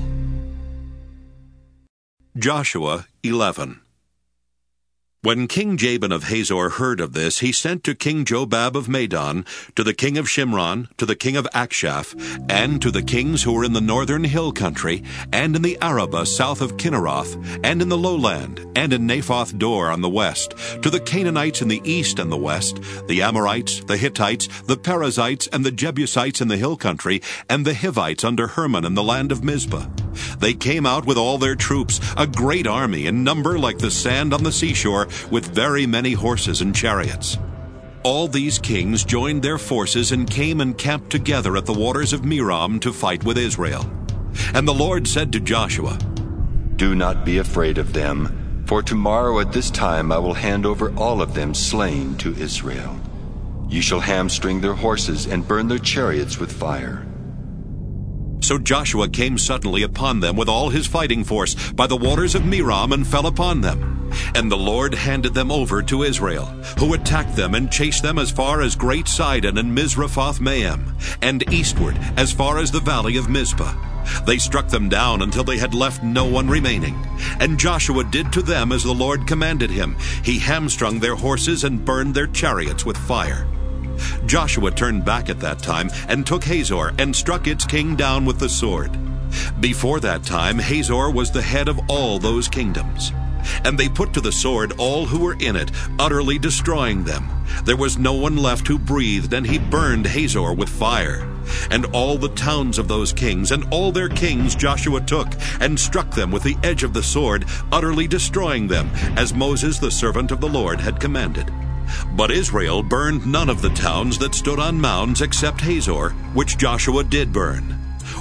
Joshua eleven. When King Jabin of Hazor heard of this, he sent to King Jobab of Madon, to the king of Shimron, to the king of Akshaph, and to the kings who were in the northern hill country, and in the Arabah south of Kinneroth, and in the lowland, and in Naphoth Dor on the west, to the Canaanites in the east and the west, the Amorites, the Hittites, the Perizzites, and the Jebusites in the hill country, and the Hivites under Hermon in the land of Mizpah. They came out with all their troops, a great army, in number like the sand on the seashore, with very many horses and chariots. All these kings joined their forces and came and camped together at the waters of Merom to fight with Israel. And the Lord said to Joshua, "Do not be afraid of them, for tomorrow at this time I will hand over all of them slain to Israel. You shall hamstring their horses and burn their chariots with fire." So Joshua came suddenly upon them with all his fighting force by the waters of Merom, and fell upon them. And the Lord handed them over to Israel, who attacked them and chased them as far as Great Sidon and Mizraphoth Maim, and eastward as far as the valley of Mizpah. They struck them down until they had left no one remaining. And Joshua did to them as the Lord commanded him. He hamstrung their horses and burned their chariots with fire. Joshua turned back at that time and took Hazor and struck its king down with the sword. Before that time Hazor was the head of all those kingdoms. And they put to the sword all who were in it, utterly destroying them. There was no one left who breathed, and he burned Hazor with fire. And all the towns of those kings and all their kings Joshua took, and struck them with the edge of the sword, utterly destroying them, as Moses the servant of the Lord had commanded. But Israel burned none of the towns that stood on mounds except Hazor, which Joshua did burn.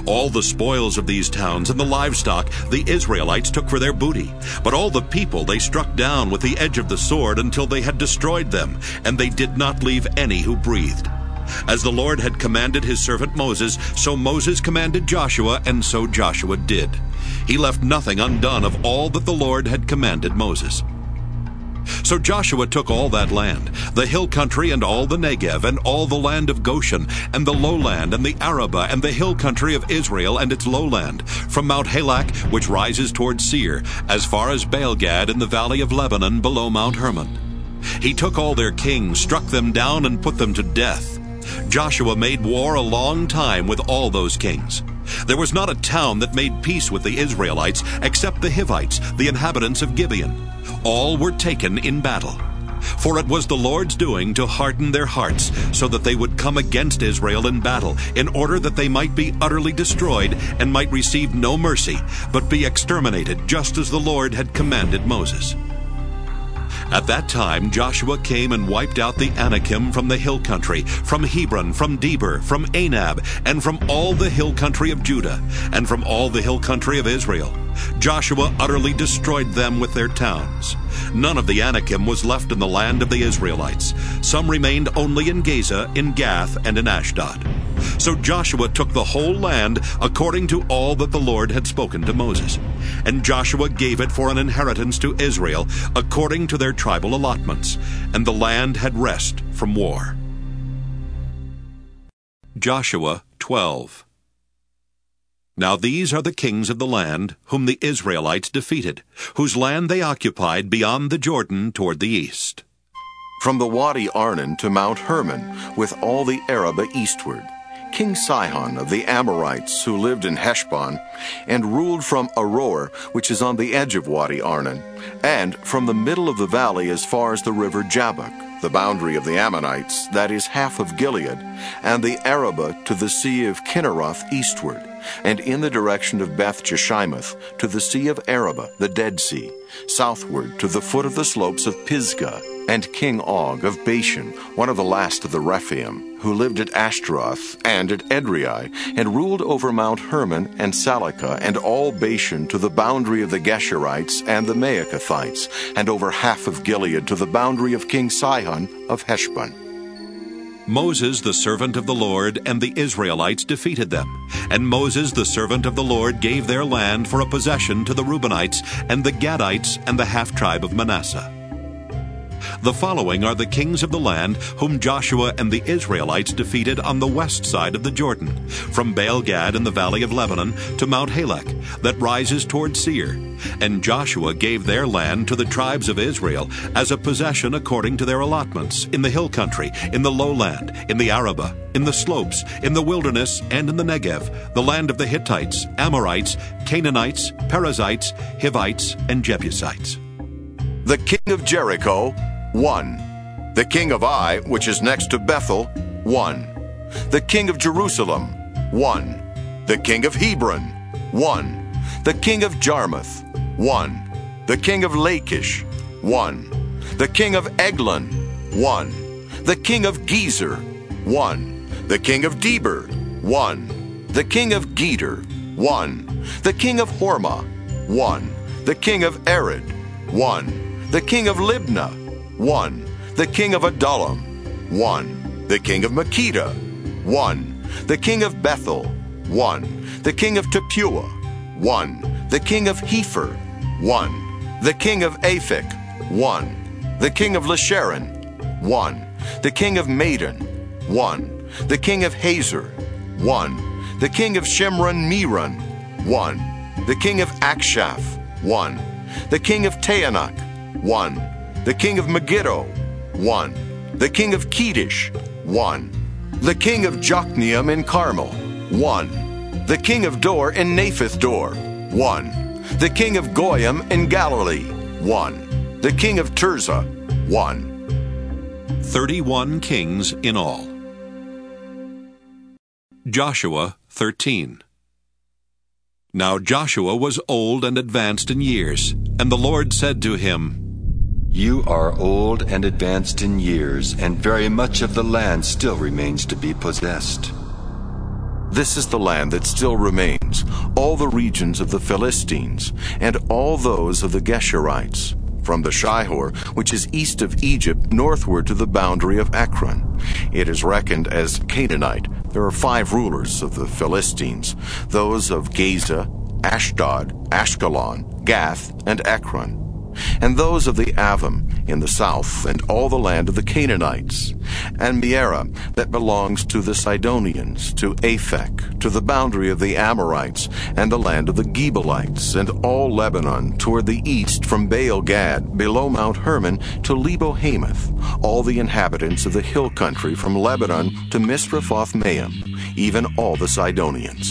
All the spoils of these towns and the livestock the Israelites took for their booty. But all the people they struck down with the edge of the sword until they had destroyed them, and they did not leave any who breathed. As the Lord had commanded his servant Moses, so Moses commanded Joshua, and so Joshua did. He left nothing undone of all that the Lord had commanded Moses. So Joshua took all that land, the hill country and all the Negev, and all the land of Goshen, and the lowland, and the Arabah, and the hill country of Israel and its lowland, from Mount Halak, which rises toward Seir, as far as Baal-gad in the valley of Lebanon below Mount Hermon. He took all their kings, struck them down, and put them to death. Joshua made war a long time with all those kings. There was not a town that made peace with the Israelites except the Hivites, the inhabitants of Gibeon. All were taken in battle. For it was the Lord's doing to harden their hearts, so that they would come against Israel in battle, in order that they might be utterly destroyed, and might receive no mercy, but be exterminated, just as the Lord had commanded Moses. At that time Joshua came and wiped out the Anakim from the hill country, from Hebron, from Debir, from Anab, and from all the hill country of Judah, and from all the hill country of Israel. Joshua utterly destroyed them with their towns. None of the Anakim was left in the land of the Israelites. Some remained only in Gaza, in Gath, and in Ashdod. So Joshua took the whole land according to all that the Lord had spoken to Moses. And Joshua gave it for an inheritance to Israel according to their tribal allotments. And the land had rest from war. Joshua twelve. Now these are the kings of the land whom the Israelites defeated, whose land they occupied beyond the Jordan toward the east. From the Wadi Arnon to Mount Hermon, with all the Arabah eastward, King Sihon of the Amorites, who lived in Heshbon, and ruled from Aroer, which is on the edge of Wadi Arnon, and from the middle of the valley as far as the river Jabbok, the boundary of the Ammonites, that is half of Gilead, and the Arabah to the sea of Kinneroth eastward, and in the direction of Beth Jeshimoth to the sea of Arabah, the Dead Sea, southward to the foot of the slopes of Pisgah, and King Og of Bashan, one of the last of the Rephaim, who lived at Ashtaroth and at Edrei, and ruled over Mount Hermon and Salakah and all Bashan to the boundary of the Geshurites and the Maacathites, and over half of Gilead to the boundary of King Sihon of Heshbon. Moses, the servant of the Lord, and the Israelites defeated them. And Moses, the servant of the Lord, gave their land for a possession to the Reubenites, and the Gadites, and the half-tribe of Manasseh. The following are the kings of the land whom Joshua and the Israelites defeated on the west side of the Jordan, from Baal-gad in the valley of Lebanon to Mount Halak, that rises toward Seir. And Joshua gave their land to the tribes of Israel as a possession according to their allotments, in the hill country, in the lowland, in the Arabah, in the slopes, in the wilderness, and in the Negev, the land of the Hittites, Amorites, Canaanites, Perizzites, Hivites, and Jebusites. The king of Jericho, one. The king of Ai, which is next to Bethel, one. The king of Jerusalem, one. The king of Hebron, one. The king of Jarmuth, one. The king of Lachish, one. The king of Eglon, one. The king of Gezer, one. The king of Debir, one. The king of Geder, one. The king of Hormah, one. The king of Arad, one. The king of Libnah, one. The king of Adullam, one. The king of Makkedah, one. The king of Bethel, one. The king of Tepuah, one. The king of Hepher, one. The king of Aphek, one. The king of Lasharon, one. The king of Madon, one. The king of Hazor, one. The king of Shemron-Meron, one. The king of Akshaph, one. The king of Taanach, one. The king of Megiddo, one. The king of Kedesh, one. The king of Jokneam in Carmel, one. The king of Dor in Naphath Dor, one. The king of Goyim in Galilee, one. The king of Tirzah, one. Thirty-one kings in all. Joshua thirteen. Now Joshua was old and advanced in years, and the Lord said to him, You are old and advanced in years, and very much of the land still remains to be possessed. This is the land that still remains, all the regions of the Philistines, and all those of the Geshurites, from the Shihor, which is east of Egypt, northward to the boundary of Ekron. It is reckoned as Canaanite. There are five rulers of the Philistines, those of Gaza, Ashdod, Ashkelon, Gath, and Ekron, and those of the Avim in the south, and all the land of the Canaanites, and Mearah that belongs to the Sidonians, to Aphek, to the boundary of the Amorites, and the land of the Gebalites, and all Lebanon toward the east from Baal-Gad, below Mount Hermon, to Lebo-Hamath, all the inhabitants of the hill country from Lebanon to Misrephoth-Maim, even all the Sidonians.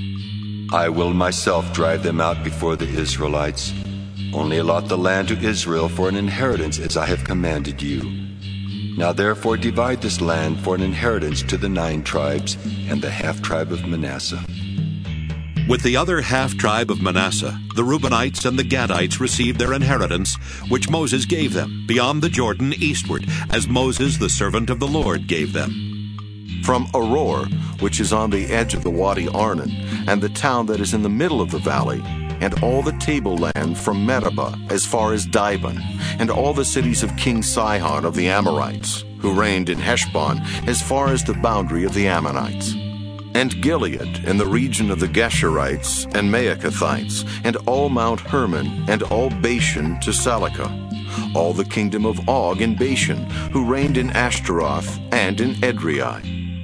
I will myself drive them out before the Israelites. Only allot the land to Israel for an inheritance as I have commanded you. Now therefore divide this land for an inheritance to the nine tribes and the half-tribe of Manasseh. With the other half-tribe of Manasseh, the Reubenites and the Gadites received their inheritance, which Moses gave them, beyond the Jordan eastward, as Moses the servant of the Lord gave them. From Aroer, which is on the edge of the Wadi Arnon, and the town that is in the middle of the valley, and all the tableland from Medeba as far as Dibon, and all the cities of King Sihon of the Amorites, who reigned in Heshbon as far as the boundary of the Ammonites, and Gilead in the region of the Geshurites and Maacathites, and all Mount Hermon, and all Bashan to Salecah, all the kingdom of Og in Bashan, who reigned in Ashtaroth and in Edrei.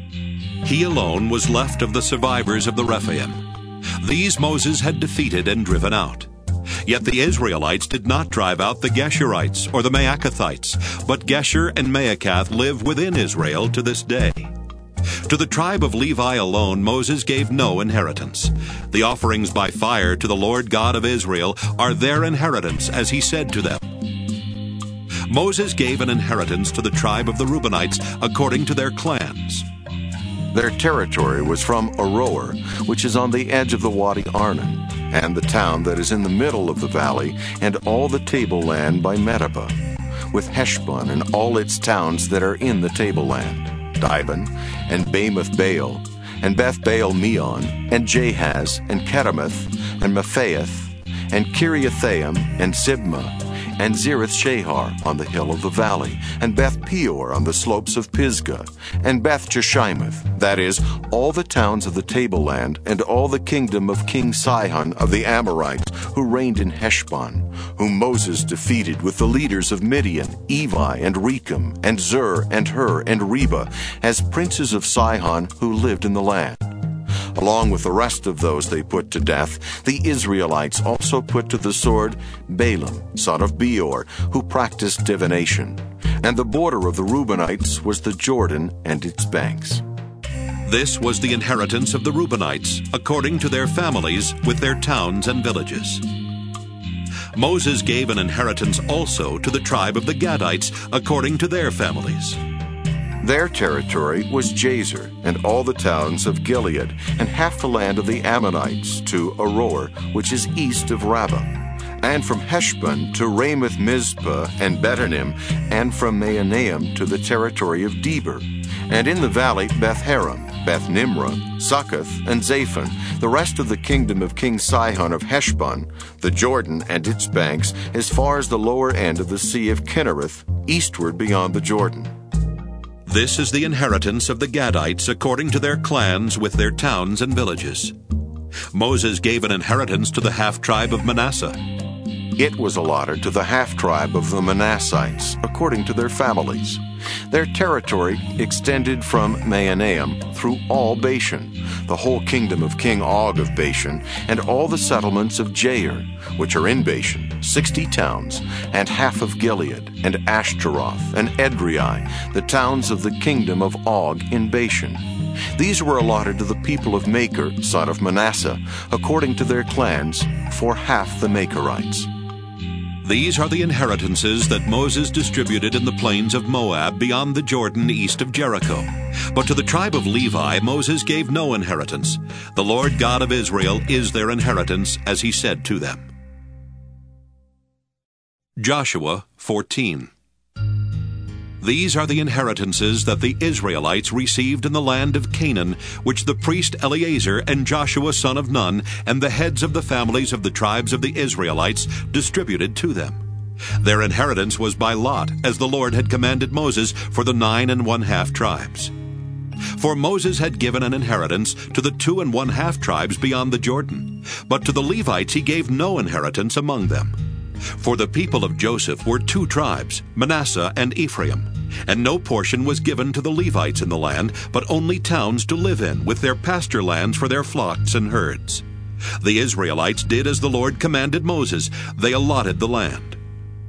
He alone was left of the survivors of the Rephaim. These Moses had defeated and driven out. Yet the Israelites did not drive out the Geshurites or the Maacathites, but Gesher and Maacath live within Israel to this day. To the tribe of Levi alone Moses gave no inheritance. The offerings by fire to the Lord God of Israel are their inheritance, as he said to them. Moses gave an inheritance to the tribe of the Reubenites according to their clans. Their territory was from Aroer, which is on the edge of the Wadi Arnon, and the town that is in the middle of the valley, and all the tableland by Medeba, with Heshbon and all its towns that are in the tableland, Dibon, and Bamoth Baal, and Beth Baal Meon, and Jahaz, and Kedemoth, and Mephaath, and Kiriathaim, and Sibmah, and Zereth Shahar on the hill of the valley, and Beth Peor on the slopes of Pisgah, and Beth Jeshimoth, that is, all the towns of the tableland, and all the kingdom of King Sihon of the Amorites, who reigned in Heshbon, whom Moses defeated with the leaders of Midian, Evi, and Rechem, and Zur, and Hur, and Reba, as princes of Sihon who lived in the land. Along with the rest of those they put to death, the Israelites also put to the sword Balaam, son of Beor, who practiced divination. And the border of the Reubenites was the Jordan and its banks. This was the inheritance of the Reubenites, according to their families, with their towns and villages. Moses gave an inheritance also to the tribe of the Gadites, according to their families. Their territory was Jazer, and all the towns of Gilead, and half the land of the Ammonites to Aroer, which is east of Rabbah, and from Heshbon to Ramoth Mizpah and Betanim, and from Mahanaim to the territory of Debir, and in the valley Beth-Haram, Beth-Nimrah, Succoth, and Zaphon, the rest of the kingdom of King Sihon of Heshbon, the Jordan and its banks, as far as the lower end of the Sea of Kinnereth, eastward beyond the Jordan. This is the inheritance of the Gadites according to their clans with their towns and villages. Moses gave an inheritance to the half-tribe of Manasseh. It was allotted to the half-tribe of the Manassites according to their families. Their territory extended from Mahanaim through all Bashan, the whole kingdom of King Og of Bashan, and all the settlements of Jair, which are in Bashan, sixty towns, and half of Gilead, and Ashtaroth, and Edrei, the towns of the kingdom of Og in Bashan. These were allotted to the people of Machir, son of Manasseh, according to their clans, for half the Machirites. These are the inheritances that Moses distributed in the plains of Moab beyond the Jordan east of Jericho. But to the tribe of Levi Moses gave no inheritance. The Lord God of Israel is their inheritance, as he said to them. Joshua fourteen. These are the inheritances that the Israelites received in the land of Canaan, which the priest Eleazar and Joshua son of Nun and the heads of the families of the tribes of the Israelites distributed to them. Their inheritance was by lot, as the Lord had commanded Moses, for the nine and one-half tribes. For Moses had given an inheritance to the two and one-half tribes beyond the Jordan, but to the Levites he gave no inheritance among them. For the people of Joseph were two tribes, Manasseh and Ephraim, and no portion was given to the Levites in the land, but only towns to live in, with their pasture lands for their flocks and herds. The Israelites did as the Lord commanded Moses. They allotted the land.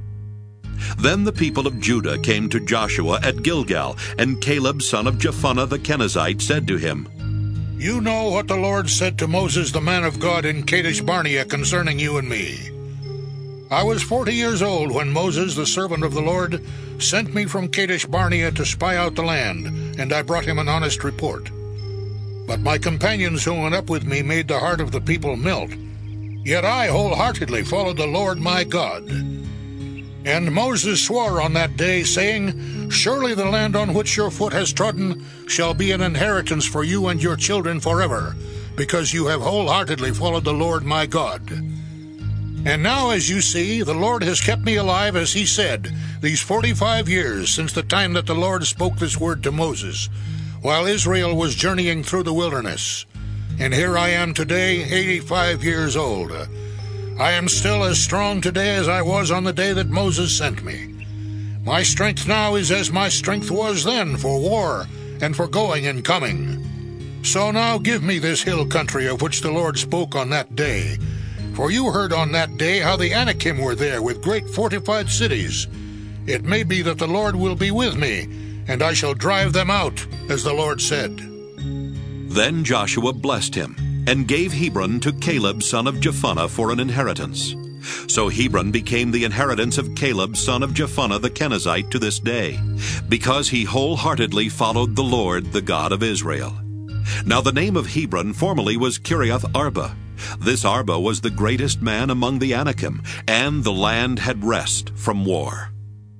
Then the people of Judah came to Joshua at Gilgal, and Caleb son of Jephunneh the Kenizzite said to him, "You know what the Lord said to Moses the man of God in Kadesh Barnea concerning you and me. I was forty years old when Moses, the servant of the Lord, sent me from Kadesh Barnea to spy out the land, and I brought him an honest report. But my companions who went up with me made the heart of the people melt. Yet I wholeheartedly followed the Lord my God. And Moses swore on that day, saying, Surely the land on which your foot has trodden shall be an inheritance for you and your children forever, because you have wholeheartedly followed the Lord my God. And now, as you see, the Lord has kept me alive, as he said, these forty-five years since the time that the Lord spoke this word to Moses, while Israel was journeying through the wilderness. And here I am today, eighty-five years old. I am still as strong today as I was on the day that Moses sent me. My strength now is as my strength was then for war and for going and coming. So now give me this hill country of which the Lord spoke on that day. For you heard on that day how the Anakim were there with great fortified cities. It may be that the Lord will be with me, and I shall drive them out, as the Lord said." Then Joshua blessed him, and gave Hebron to Caleb son of Jephunneh for an inheritance. So Hebron became the inheritance of Caleb son of Jephunneh the Kenizzite to this day, because he wholeheartedly followed the Lord, the God of Israel. Now the name of Hebron formerly was Kiriath Arba. This Arba was the greatest man among the Anakim, and the land had rest from war.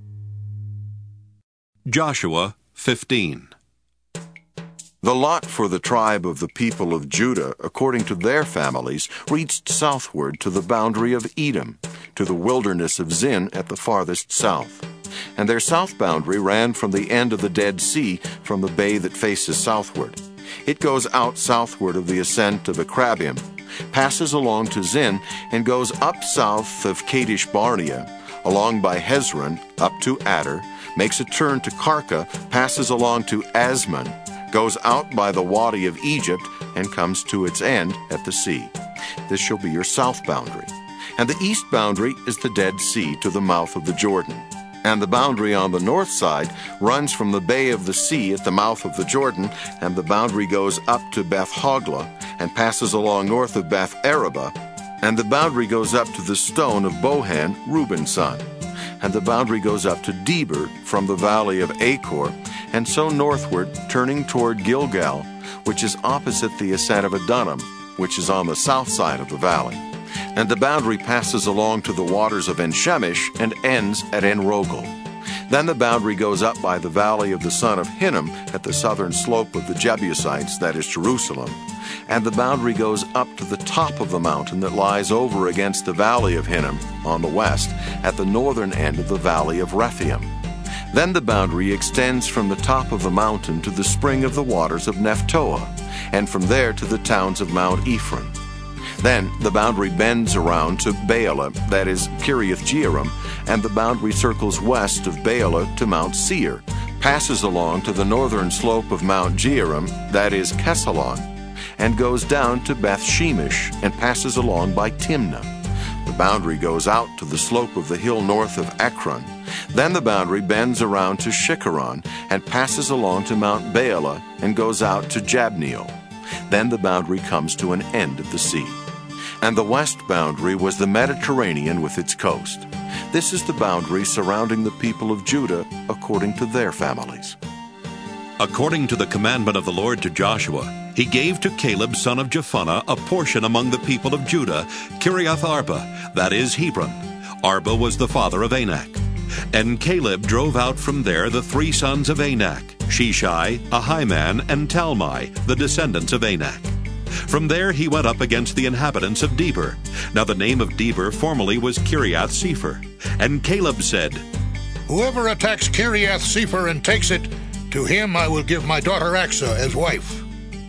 Joshua fifteen. The lot for the tribe of the people of Judah, according to their families, reached southward to the boundary of Edom, to the wilderness of Zin at the farthest south. And their south boundary ran from the end of the Dead Sea, from the bay that faces southward. It goes out southward of the ascent of Akrabim, passes along to Zin, and goes up south of Kadesh Barnea, along by Hezron, up to Adar, makes a turn to Karka, passes along to Asmon, goes out by the Wadi of Egypt, and comes to its end at the sea. This shall be your south boundary. And the east boundary is the Dead Sea to the mouth of the Jordan. And the boundary on the north side runs from the bay of the sea at the mouth of the Jordan, and the boundary goes up to Beth Hoglah, and passes along north of Beth Araba, and the boundary goes up to the stone of Bohan, Reuben's son. And the boundary goes up to Deber from the valley of Achor, and so northward, turning toward Gilgal, which is opposite the ascent of Adullam, which is on the south side of the valley. And the boundary passes along to the waters of En-Shemesh and ends at En-Rogel. Then the boundary goes up by the valley of the son of Hinnom at the southern slope of the Jebusites, that is Jerusalem. And the boundary goes up to the top of the mountain that lies over against the valley of Hinnom on the west, at the northern end of the valley of Rephaim. Then the boundary extends from the top of the mountain to the spring of the waters of Nephtoah, and from there to the towns of Mount Ephraim. Then the boundary bends around to Baalah, that is Kiriath Jearim, and the boundary circles west of Baalah to Mount Seir, passes along to the northern slope of Mount Jearim, that is Kesalon, and goes down to Beth Shemesh, and passes along by Timnah. The boundary goes out to the slope of the hill north of Ekron. Then the boundary bends around to Shikkeron, and passes along to Mount Baalah, and goes out to Jabneel. Then the boundary comes to an end of the sea. And the west boundary was the Mediterranean with its coast. This is the boundary surrounding the people of Judah according to their families. According to the commandment of the Lord to Joshua, he gave to Caleb son of Jephunneh a portion among the people of Judah, Kiriath Arba, that is Hebron. Arba was the father of Anak. And Caleb drove out from there the three sons of Anak, Sheshai, Ahiman, and Talmai, the descendants of Anak. From there he went up against the inhabitants of Debir. Now the name of Debir formerly was Kiriath-Sepher. And Caleb said, Whoever attacks Kiriath-Sepher and takes it, to him I will give my daughter Achsah as wife.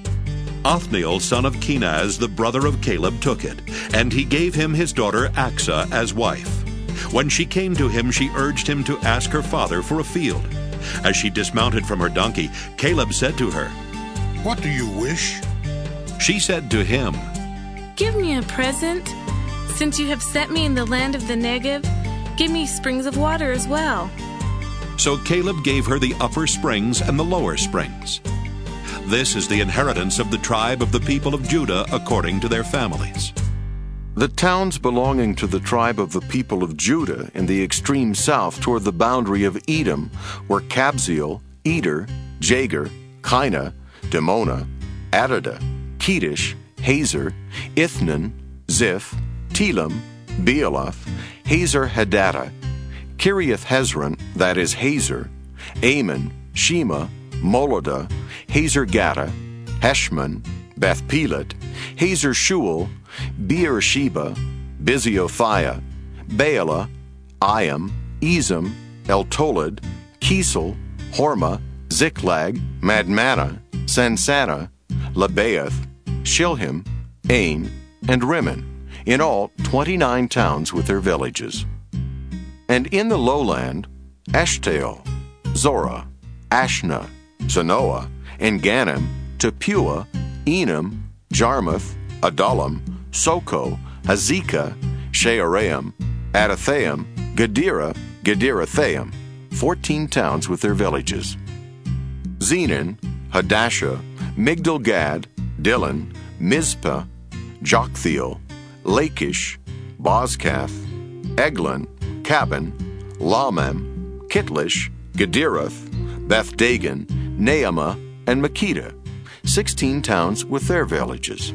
Othniel, son of Kenaz, the brother of Caleb, took it, and he gave him his daughter Achsah as wife. When she came to him, she urged him to ask her father for a field. As she dismounted from her donkey, Caleb said to her, What do you wish? She said to him, Give me a present. Since you have set me in the land of the Negev, give me springs of water as well. So Caleb gave her the upper springs and the lower springs. This is the inheritance of the tribe of the people of Judah according to their families. The towns belonging to the tribe of the people of Judah in the extreme south toward the boundary of Edom were Kabzeel, Eder, Jager, Kinah, Dimona, Adada, Kedesh, Hazer, Ithnan, Ziph, Telam, Bealoth, Hazer-Hadattah, Kiriath-Hezron, that is Hazer, Ammon, Shema, Moladah, Hazer-Gadah, Heshmon, Beth-Pelet, Hazer-Shual, Beersheba, Biziothia, Baalah, Iam, Ezem, Eltolad, Kesel, Hormah, Ziklag, Madmannah, Sansannah, Labaoth, Shilhim, Ain, and Rimmon, in all twenty-nine towns with their villages. And in the lowland, Eshtaol, Zorah, Ashna, Zanoah, En-Ganim, Tepuah, Enam, Jarmuth, Adullam, Soko, Azekah, Shearaim, Adathaim, Gedera, Gederathaim, fourteen towns with their villages. Zenon, Hadashah, Migdal-Gad, Dillon, Mizpah, Joktheel, Lachish, Bozkath, Eglon, Cabin, Lamam, Kitlish, Gederath, Beth-Dagon, Naamah, and Makkedah, sixteen towns with their villages.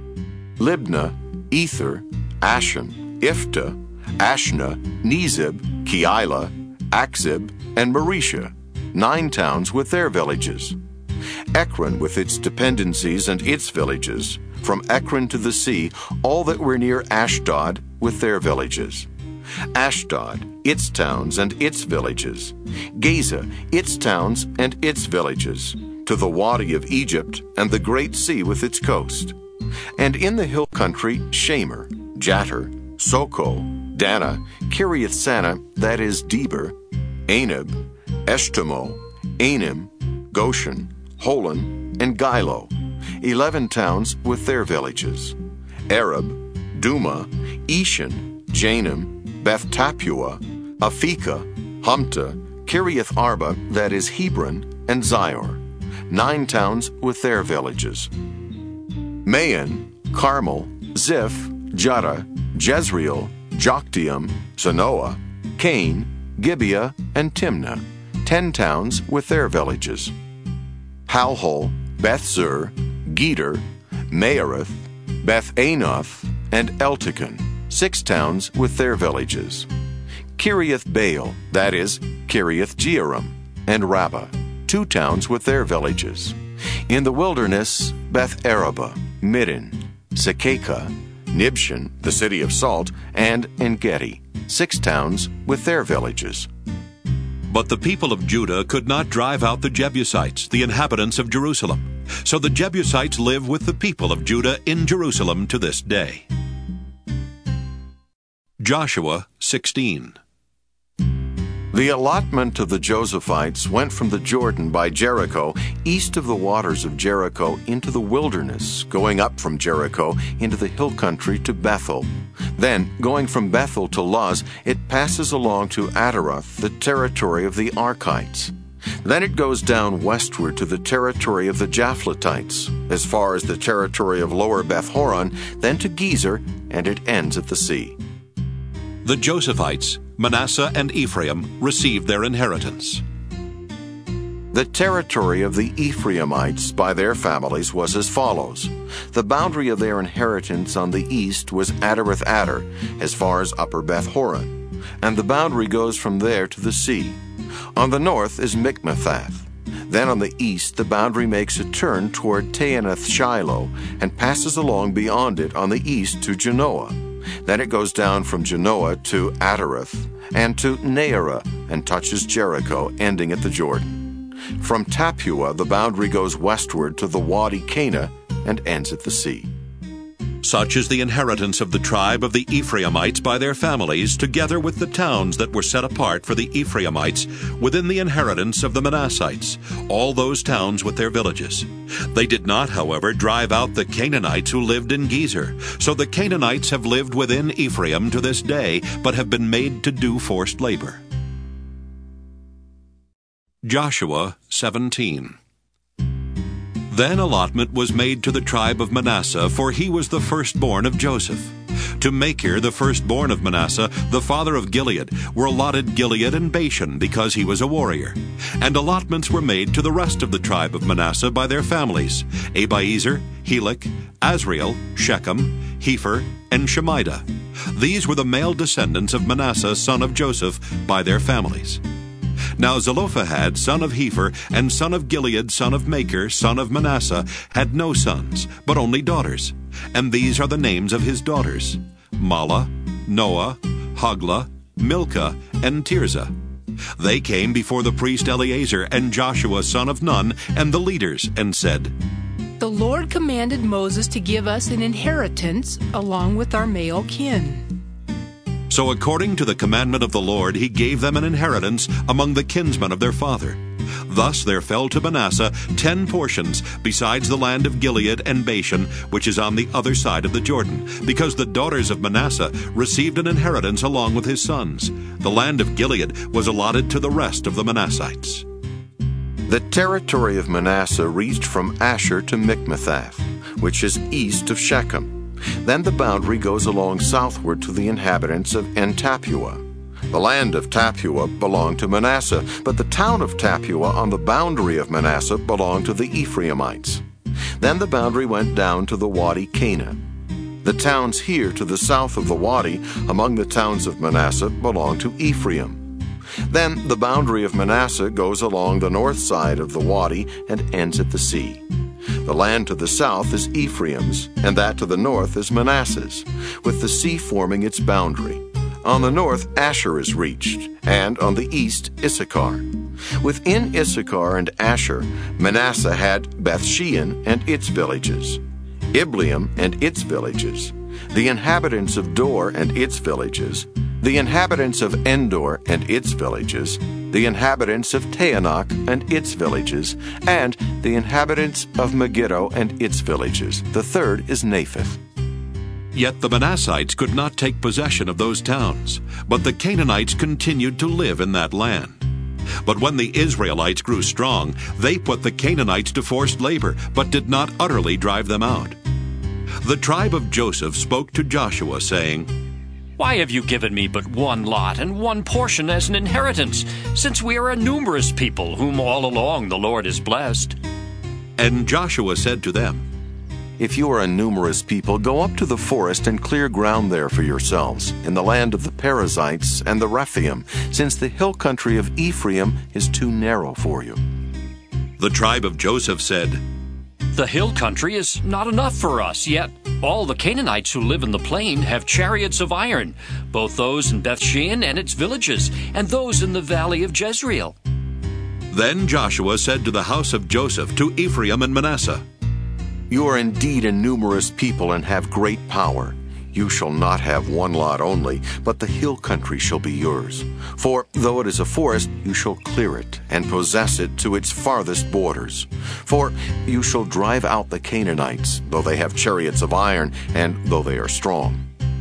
Libnah, Ether, Ashan, Ifta, Ashna, Nezib, Keilah, Akzib, and Marisha, nine towns with their villages. Ekron with its dependencies and its villages, from Ekron to the sea, all that were near Ashdod with their villages. Ashdod, its towns and its villages. Gaza, its towns and its villages, to the Wadi of Egypt and the great sea with its coast. And in the hill country, Shamer, Jatter, Soko, Dana, Kiriath-Sanah, that is Debir, Anab, Eshtemoh, Anim, Goshen, Holon, and Gilo, eleven towns with their villages. Arab, Duma, Eshan, Janam, Beth-Tappuah, Aphekah, Humta, Kiriath-Arba, that is Hebron, and Zior, nine towns with their villages. Maon, Carmel, Ziph, Judah, Jezreel, Jokdeam, Zanoah, Cain, Gibeah, and Timnah, ten towns with their villages. Halhol, Beth-Zur, Geder, Maarith, Beth-Anoth, and Eltekon, six towns with their villages. Kiriath-Baal, that is, Kiriath-Jearim, and Rabbah, two towns with their villages. In the wilderness, Beth-Arabah, Middin, Sekekah, Nibshan, the city of salt, and En-Gedi, six towns with their villages. But the people of Judah could not drive out the Jebusites, the inhabitants of Jerusalem. So the Jebusites live with the people of Judah in Jerusalem to this day. Joshua sixteen. The allotment of the Josephites went from the Jordan by Jericho, east of the waters of Jericho, into the wilderness, going up from Jericho into the hill country to Bethel. Then, going from Bethel to Luz, it passes along to Ataroth, the territory of the Archites. Then it goes down westward to the territory of the Japhletites, as far as the territory of Lower Beth-Horon, then to Gezer, and it ends at the sea. The Josephites, Manasseh and Ephraim, received their inheritance. The territory of the Ephraimites by their families was as follows. The boundary of their inheritance on the east was Adareth Adar, as far as Upper Beth-Horon. and the boundary goes from there to the sea. On the north is Michmethath. Then on the east the boundary makes a turn toward Taanath-Shiloh and passes along beyond it on the east to Genoa. Then it goes down from Genoa to Atareth and to Naarah and touches Jericho, ending at the Jordan. From Tappuah the boundary goes westward to the Wadi Cana and ends at the sea. Such is the inheritance of the tribe of the Ephraimites by their families, together with the towns that were set apart for the Ephraimites within the inheritance of the Manassites, all those towns with their villages. They did not, however, drive out the Canaanites who lived in Gezer. So the Canaanites have lived within Ephraim to this day, but have been made to do forced labor. Joshua seventeen. Then allotment was made to the tribe of Manasseh, for he was the firstborn of Joseph. To Machir, the firstborn of Manasseh, the father of Gilead, were allotted Gilead and Bashan, because he was a warrior. And allotments were made to the rest of the tribe of Manasseh by their families: Abiezer, Helek, Azriel, Shechem, Hepher, and Shemida. These were the male descendants of Manasseh, son of Joseph, by their families. Now Zelophehad, son of Hepher, and son of Gilead, son of Machir, son of Manasseh, had no sons, but only daughters. And these are the names of his daughters: Mahlah, Noah, Hoglah, Milcah, and Tirzah. They came before the priest Eleazar and Joshua, son of Nun, and the leaders, and said, "The Lord commanded Moses to give us an inheritance along with our male kin." So according to the commandment of the Lord, he gave them an inheritance among the kinsmen of their father. Thus there fell to Manasseh ten portions, besides the land of Gilead and Bashan, which is on the other side of the Jordan, because the daughters of Manasseh received an inheritance along with his sons. The land of Gilead was allotted to the rest of the Manassites. The territory of Manasseh reached from Asher to Michmethath, which is east of Shechem. Then the boundary goes along southward to the inhabitants of En-Tappuah. The land of Tappuah belonged to Manasseh, but the town of Tappuah on the boundary of Manasseh belonged to the Ephraimites. Then the boundary went down to the Wadi Cana. The towns here to the south of the Wadi, among the towns of Manasseh, belong to Ephraim. Then the boundary of Manasseh goes along the north side of the Wadi and ends at the sea. The land to the south is Ephraim's, and that to the north is Manasseh's, with the sea forming its boundary. On the north, Asher is reached, and on the east, Issachar. Within Issachar and Asher, Manasseh had Beth-shean and its villages, Ibleam and its villages, the inhabitants of Dor and its villages, the inhabitants of Endor and its villages, the inhabitants of Taanach and its villages, and the inhabitants of Megiddo and its villages. The third is Naphath. Yet the Manassites could not take possession of those towns, but the Canaanites continued to live in that land. But when the Israelites grew strong, they put the Canaanites to forced labor, but did not utterly drive them out. The tribe of Joseph spoke to Joshua, saying, "Why have you given me but one lot and one portion as an inheritance, since we are a numerous people whom all along the Lord has blessed?" And Joshua said to them, "If you are a numerous people, go up to the forest and clear ground there for yourselves, in the land of the Perizzites and the Rephaim, since the hill country of Ephraim is too narrow for you." The tribe of Joseph said, "The hill country is not enough for us, yet all the Canaanites who live in the plain have chariots of iron, both those in Beth-shean and its villages, and those in the valley of Jezreel." Then Joshua said to the house of Joseph, to Ephraim and Manasseh, "You are indeed a numerous people and have great power. You shall not have one lot only, but the hill country shall be yours. For though it is a forest, you shall clear it and possess it to its farthest borders. For you shall drive out the Canaanites, though they have chariots of iron, and though they are strong."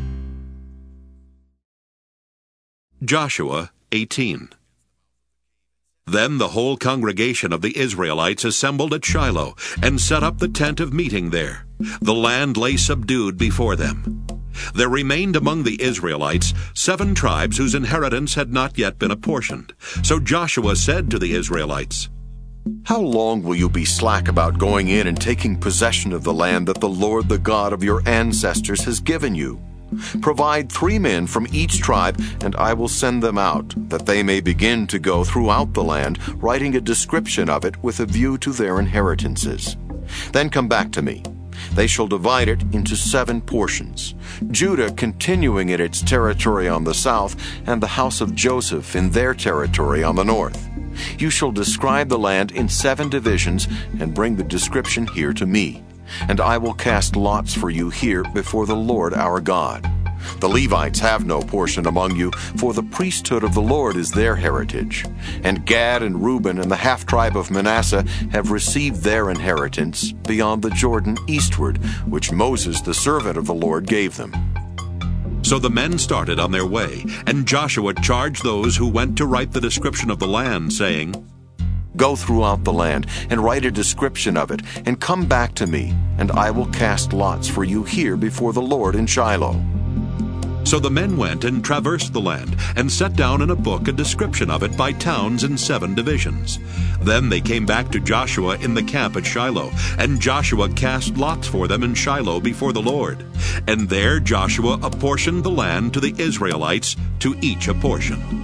Joshua eighteen. Then the whole congregation of the Israelites assembled at Shiloh, and set up the tent of meeting there. The land lay subdued before them. There remained among the Israelites seven tribes whose inheritance had not yet been apportioned. So Joshua said to the Israelites, "How long will you be slack about going in and taking possession of the land that the Lord, the God of your ancestors, has given you? Provide three men from each tribe, and I will send them out, that they may begin to go throughout the land, writing a description of it with a view to their inheritances. Then come back to me. They shall divide it into seven portions, Judah continuing in its territory on the south, and the house of Joseph in their territory on the north. You shall describe the land in seven divisions, and bring the description here to me. And I will cast lots for you here before the Lord our God. The Levites have no portion among you, for the priesthood of the Lord is their heritage. And Gad and Reuben and the half-tribe of Manasseh have received their inheritance beyond the Jordan eastward, which Moses the servant of the Lord gave them. So the men started on their way, and Joshua charged those who went to write the description of the land, saying, Go throughout the land, and write a description of it, and come back to me, and I will cast lots for you here before the Lord in Shiloh. So the men went and traversed the land, and set down in a book a description of it by towns in seven divisions. Then they came back to Joshua in the camp at Shiloh, and Joshua cast lots for them in Shiloh before the Lord. And there Joshua apportioned the land to the Israelites, to each a portion.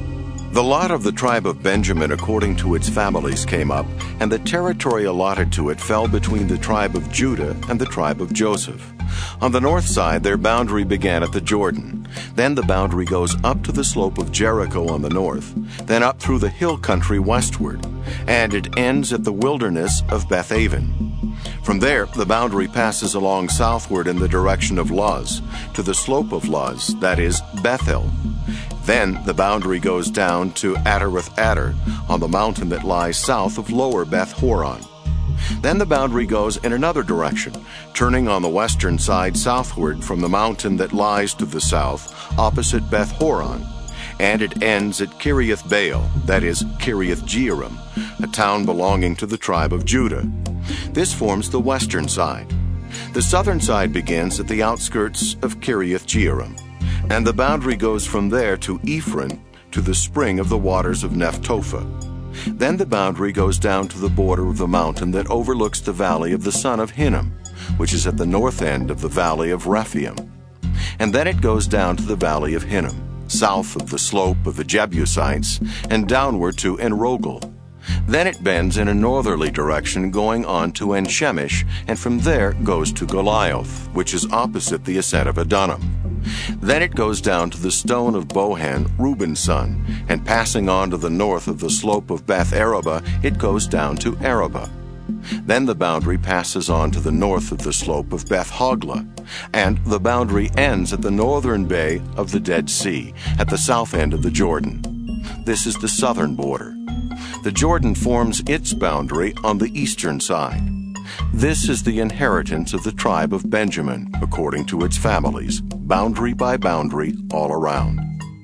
The lot of the tribe of Benjamin according to its families came up, and the territory allotted to it fell between the tribe of Judah and the tribe of Joseph. On the north side their boundary began at the Jordan. Then the boundary goes up to the slope of Jericho on the north, then up through the hill country westward, and it ends at the wilderness of Bethaven. From there the boundary passes along southward in the direction of Luz, to the slope of Luz, that is, Bethel. Then the boundary goes down to Atareth Adar, on the mountain that lies south of lower Beth Horon. Then the boundary goes in another direction, turning on the western side southward from the mountain that lies to the south, opposite Beth Horon, and it ends at Kiriath Baal, that is, Kiriath Jearim, a town belonging to the tribe of Judah. This forms the western side. The southern side begins at the outskirts of Kiriath Jearim, and the boundary goes from there to Ephron, to the spring of the waters of Nephtophah. Then the boundary goes down to the border of the mountain that overlooks the valley of the son of Hinnom, which is at the north end of the valley of Rephaim. And then it goes down to the valley of Hinnom, south of the slope of the Jebusites, and downward to En-Rogel. Then it bends in a northerly direction going on to En-Shemesh, and from there goes to Goliath, which is opposite the ascent of Adullam. Then it goes down to the stone of Bohan, Reuben's son, and passing on to the north of the slope of Beth Araba, it goes down to Araba. Then the boundary passes on to the north of the slope of Beth Hoglah, and the boundary ends at the northern bay of the Dead Sea, at the south end of the Jordan. This is the southern border. The Jordan forms its boundary on the eastern side. This is the inheritance of the tribe of Benjamin, according to its families, boundary by boundary all around.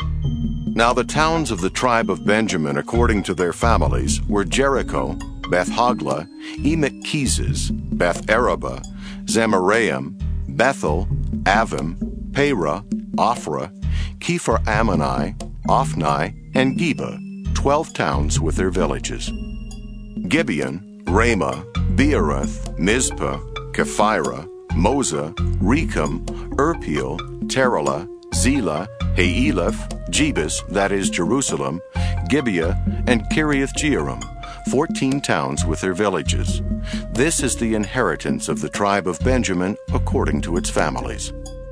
Now the towns of the tribe of Benjamin, according to their families, were Jericho, Beth Hoglah, Emek-Keziz, Beth Araba, Zemaraim, Bethel, Avim, Perah, Ophrah, Kepher Ammoni, Ophni, and Geba, twelve towns with their villages. Gibeon, Ramah, Beeroth, Mizpah, Kephirah, Moza, Rechem, Irpeel, Terah, Zelah, Haeleph, Jebus, that is Jerusalem, Gibeah, and Kiriath Jearim, fourteen towns with their villages. This is the inheritance of the tribe of Benjamin according to its families.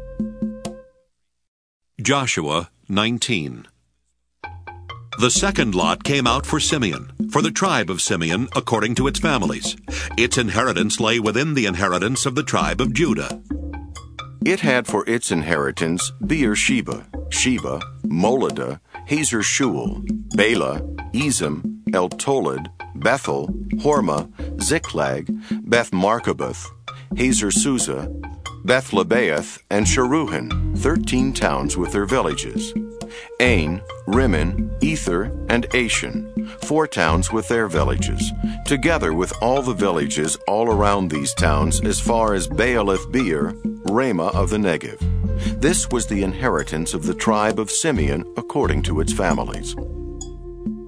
Joshua nineteen. The second lot came out for Simeon, for the tribe of Simeon, according to its families. Its inheritance lay within the inheritance of the tribe of Judah. It had for its inheritance Beersheba, Sheba, Moladah, Hazer Shual, Bela, Ezem, El-Tolad, Bethel, Hormah, Ziklag, Beth Markaboth, Hazer Susa, Beth Lebaoth, and Sharuhen, thirteen towns with their villages. Ain, Rimmon, Ether, and Ashan, four towns with their villages, together with all the villages all around these towns as far as Baalath Beer, Ramah of the Negev. This was the inheritance of the tribe of Simeon according to its families.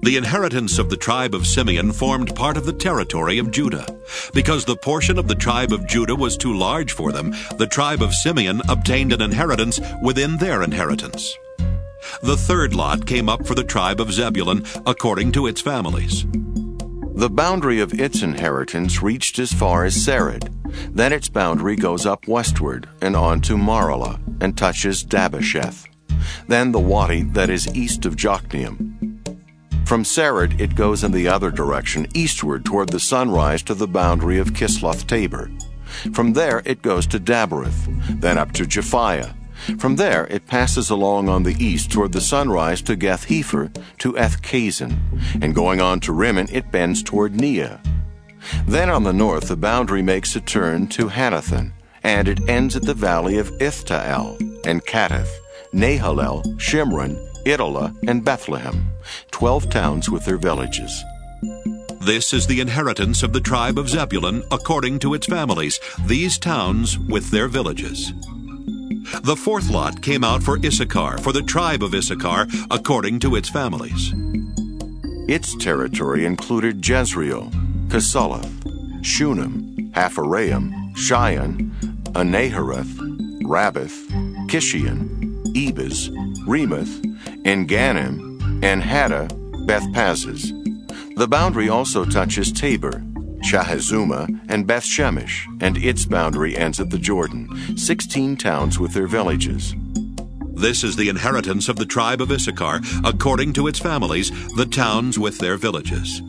The inheritance of the tribe of Simeon formed part of the territory of Judah. Because the portion of the tribe of Judah was too large for them, the tribe of Simeon obtained an inheritance within their inheritance. The third lot came up for the tribe of Zebulun according to its families. The boundary of its inheritance reached as far as Sarid. Then its boundary goes up westward and on to Maralah and touches Dabbesheth. Then the wadi that is east of Jokneam. From Sarid it goes in the other direction, eastward toward the sunrise to the boundary of Kisloth-Tabor. From there it goes to Daberath, then up to Japhiah. From there it passes along on the east toward the sunrise to Gath-Hepher, to Eth-Kazin, and going on to Rimmon it bends toward Neah. Then on the north the boundary makes a turn to Hanathan, and it ends at the valley of Ithtael, and Katteth, Nahalel, Shimron, Idolah, and Bethlehem, twelve towns with their villages. This is the inheritance of the tribe of Zebulun according to its families, these towns with their villages. The fourth lot came out for Issachar, for the tribe of Issachar, according to its families. Its territory included Jezreel, Casuluth, Shunem, Hapharaim, Shion, Anahareth, Rabbath, Kishion, Ebez, Remoth, En-Ganim, and Hattah, Beth-Pazzez. The boundary also touches Tabor, Shahazuma, and Beth-Shemesh, and its boundary ends at the Jordan, sixteen towns with their villages. This is the inheritance of the tribe of Issachar, according to its families, the towns with their villages.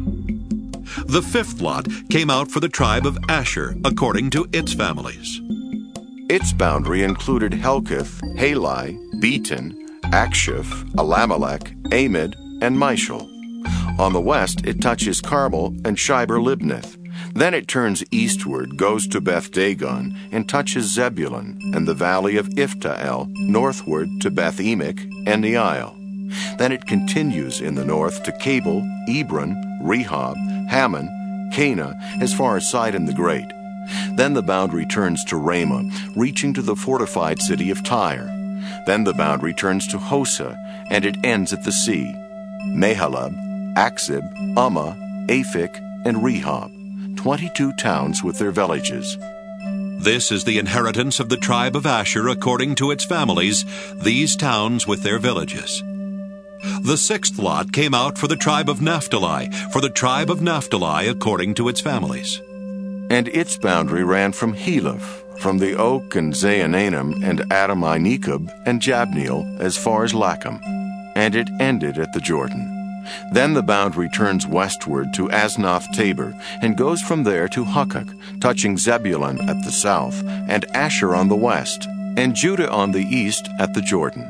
The fifth lot came out for the tribe of Asher, according to its families. Its boundary included Helkath, Halai, Beaton, Akshaph, Alamelech, Amid, and Mishal. On the west, it touches Carmel and Shiber-Libnath. Then it turns eastward, goes to Beth-Dagon, and touches Zebulun and the valley of Ithtael, northward to Beth-Emek and Neiel. Then it continues in the north to Cabul, Ebron, Rehob, Hammon, Cana, as far as Sidon the Great. Then the boundary turns to Ramah, reaching to the fortified city of Tyre. Then the boundary turns to Hosa, and it ends at the sea. Mahalab, Akzib, Ummah, Aphik, and Rehob, twenty-two towns with their villages. This is the inheritance of the tribe of Asher according to its families, these towns with their villages. The sixth lot came out for the tribe of Naphtali, for the tribe of Naphtali according to its families. And its boundary ran from Heleph, from the oak and Zaanannim and Adami-Nekeb and Jabneel as far as Lacham, and it ended at the Jordan. Then the boundary turns westward to Aznoth-Tabor, and goes from there to Hukkok, touching Zebulun at the south, and Asher on the west, and Judah on the east at the Jordan.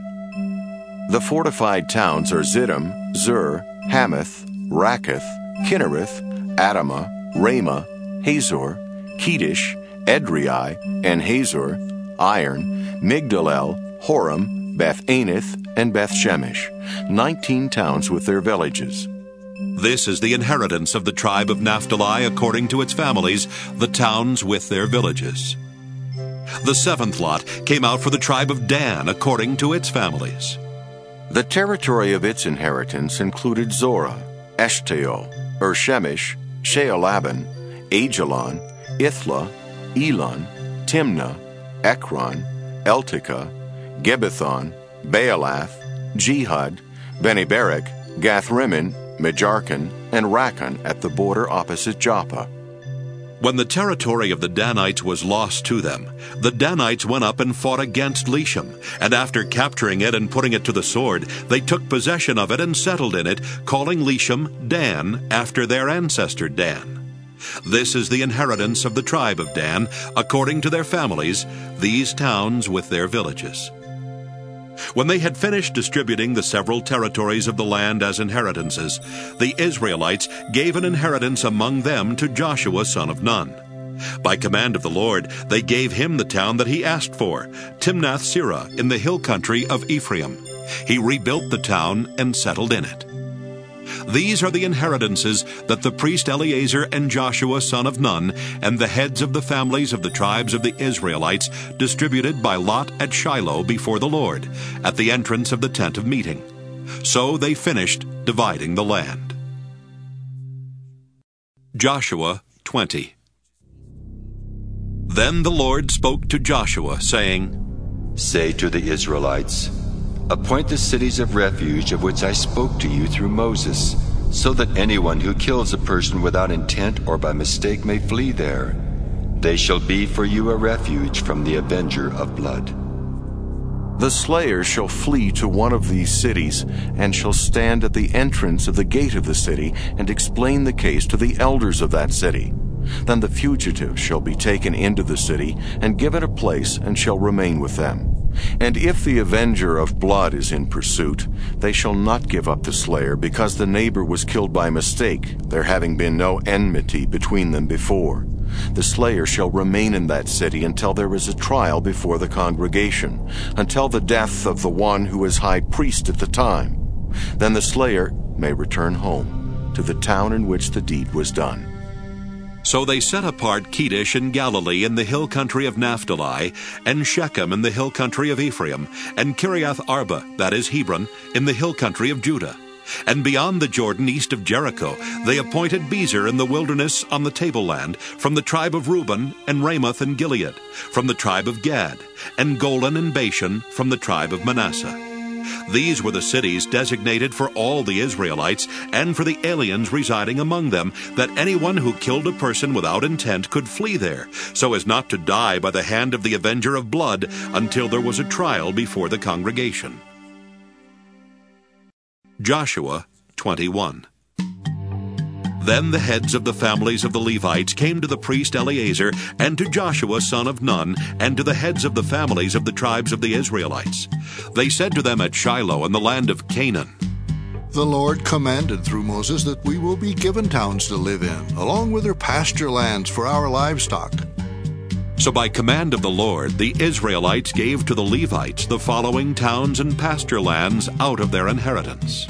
The fortified towns are Ziddim, Zur, Hamath, Rakkath, Kinnereth, Adamah, Ramah, Hazor, Kedesh, Edrei, and Hazor, Iron, Migdalel, Horem, Beth-Anath, and Beth-Shemesh, nineteen towns with their villages. This is the inheritance of the tribe of Naphtali according to its families, the towns with their villages. The seventh lot came out for the tribe of Dan according to its families. The territory of its inheritance included Zorah, Eshtaol, Ur-Shemesh, Shealaban, Ajalon, Ithla, Elon, Timnah, Ekron, Eltekah, Gibbethon, Baalath, Jehud, Beni-Berak, Gath-Rimmon, Mejarkon, and Rakkon at the border opposite Joppa. When the territory of the Danites was lost to them, the Danites went up and fought against Leshem, and after capturing it and putting it to the sword, they took possession of it and settled in it, calling Leshem Dan after their ancestor Dan. This is the inheritance of the tribe of Dan, according to their families, these towns with their villages. When they had finished distributing the several territories of the land as inheritances, the Israelites gave an inheritance among them to Joshua son of Nun. By command of the Lord, they gave him the town that he asked for, Timnath-Serah, in the hill country of Ephraim. He rebuilt the town and settled in it. These are the inheritances that the priest Eleazar and Joshua son of Nun and the heads of the families of the tribes of the Israelites distributed by lot at Shiloh before the Lord, at the entrance of the tent of meeting. So they finished dividing the land. Joshua twenty. Then the Lord spoke to Joshua, saying, Say to the Israelites, appoint the cities of refuge of which I spoke to you through Moses, so that anyone who kills a person without intent or by mistake may flee there. They shall be for you a refuge from the avenger of blood. The slayer shall flee to one of these cities, and shall stand at the entrance of the gate of the city, and explain the case to the elders of that city. Then the fugitive shall be taken into the city, and given a place, and shall remain with them. And if the avenger of blood is in pursuit, they shall not give up the slayer, because the neighbor was killed by mistake, there having been no enmity between them before. The slayer shall remain in that city until there is a trial before the congregation, until the death of the one who is high priest at the time. Then the slayer may return home to the town in which the deed was done. So they set apart Kedesh in Galilee in the hill country of Naphtali, and Shechem in the hill country of Ephraim, and Kiriath Arba, that is Hebron, in the hill country of Judah. And beyond the Jordan, east of Jericho, they appointed Bezer in the wilderness on the tableland, from the tribe of Reuben, and Ramoth and Gilead, from the tribe of Gad, and Golan and Bashan, from the tribe of Manasseh. These were the cities designated for all the Israelites, and for the aliens residing among them, that anyone who killed a person without intent could flee there, so as not to die by the hand of the avenger of blood, until there was a trial before the congregation. Joshua twenty-one. Then the heads of the families of the Levites came to the priest Eleazar, and to Joshua son of Nun, and to the heads of the families of the tribes of the Israelites. They said to them at Shiloh in the land of Canaan, The Lord commanded through Moses that we will be given towns to live in, along with their pasture lands for our livestock. So by command of the Lord, the Israelites gave to the Levites the following towns and pasture lands out of their inheritance.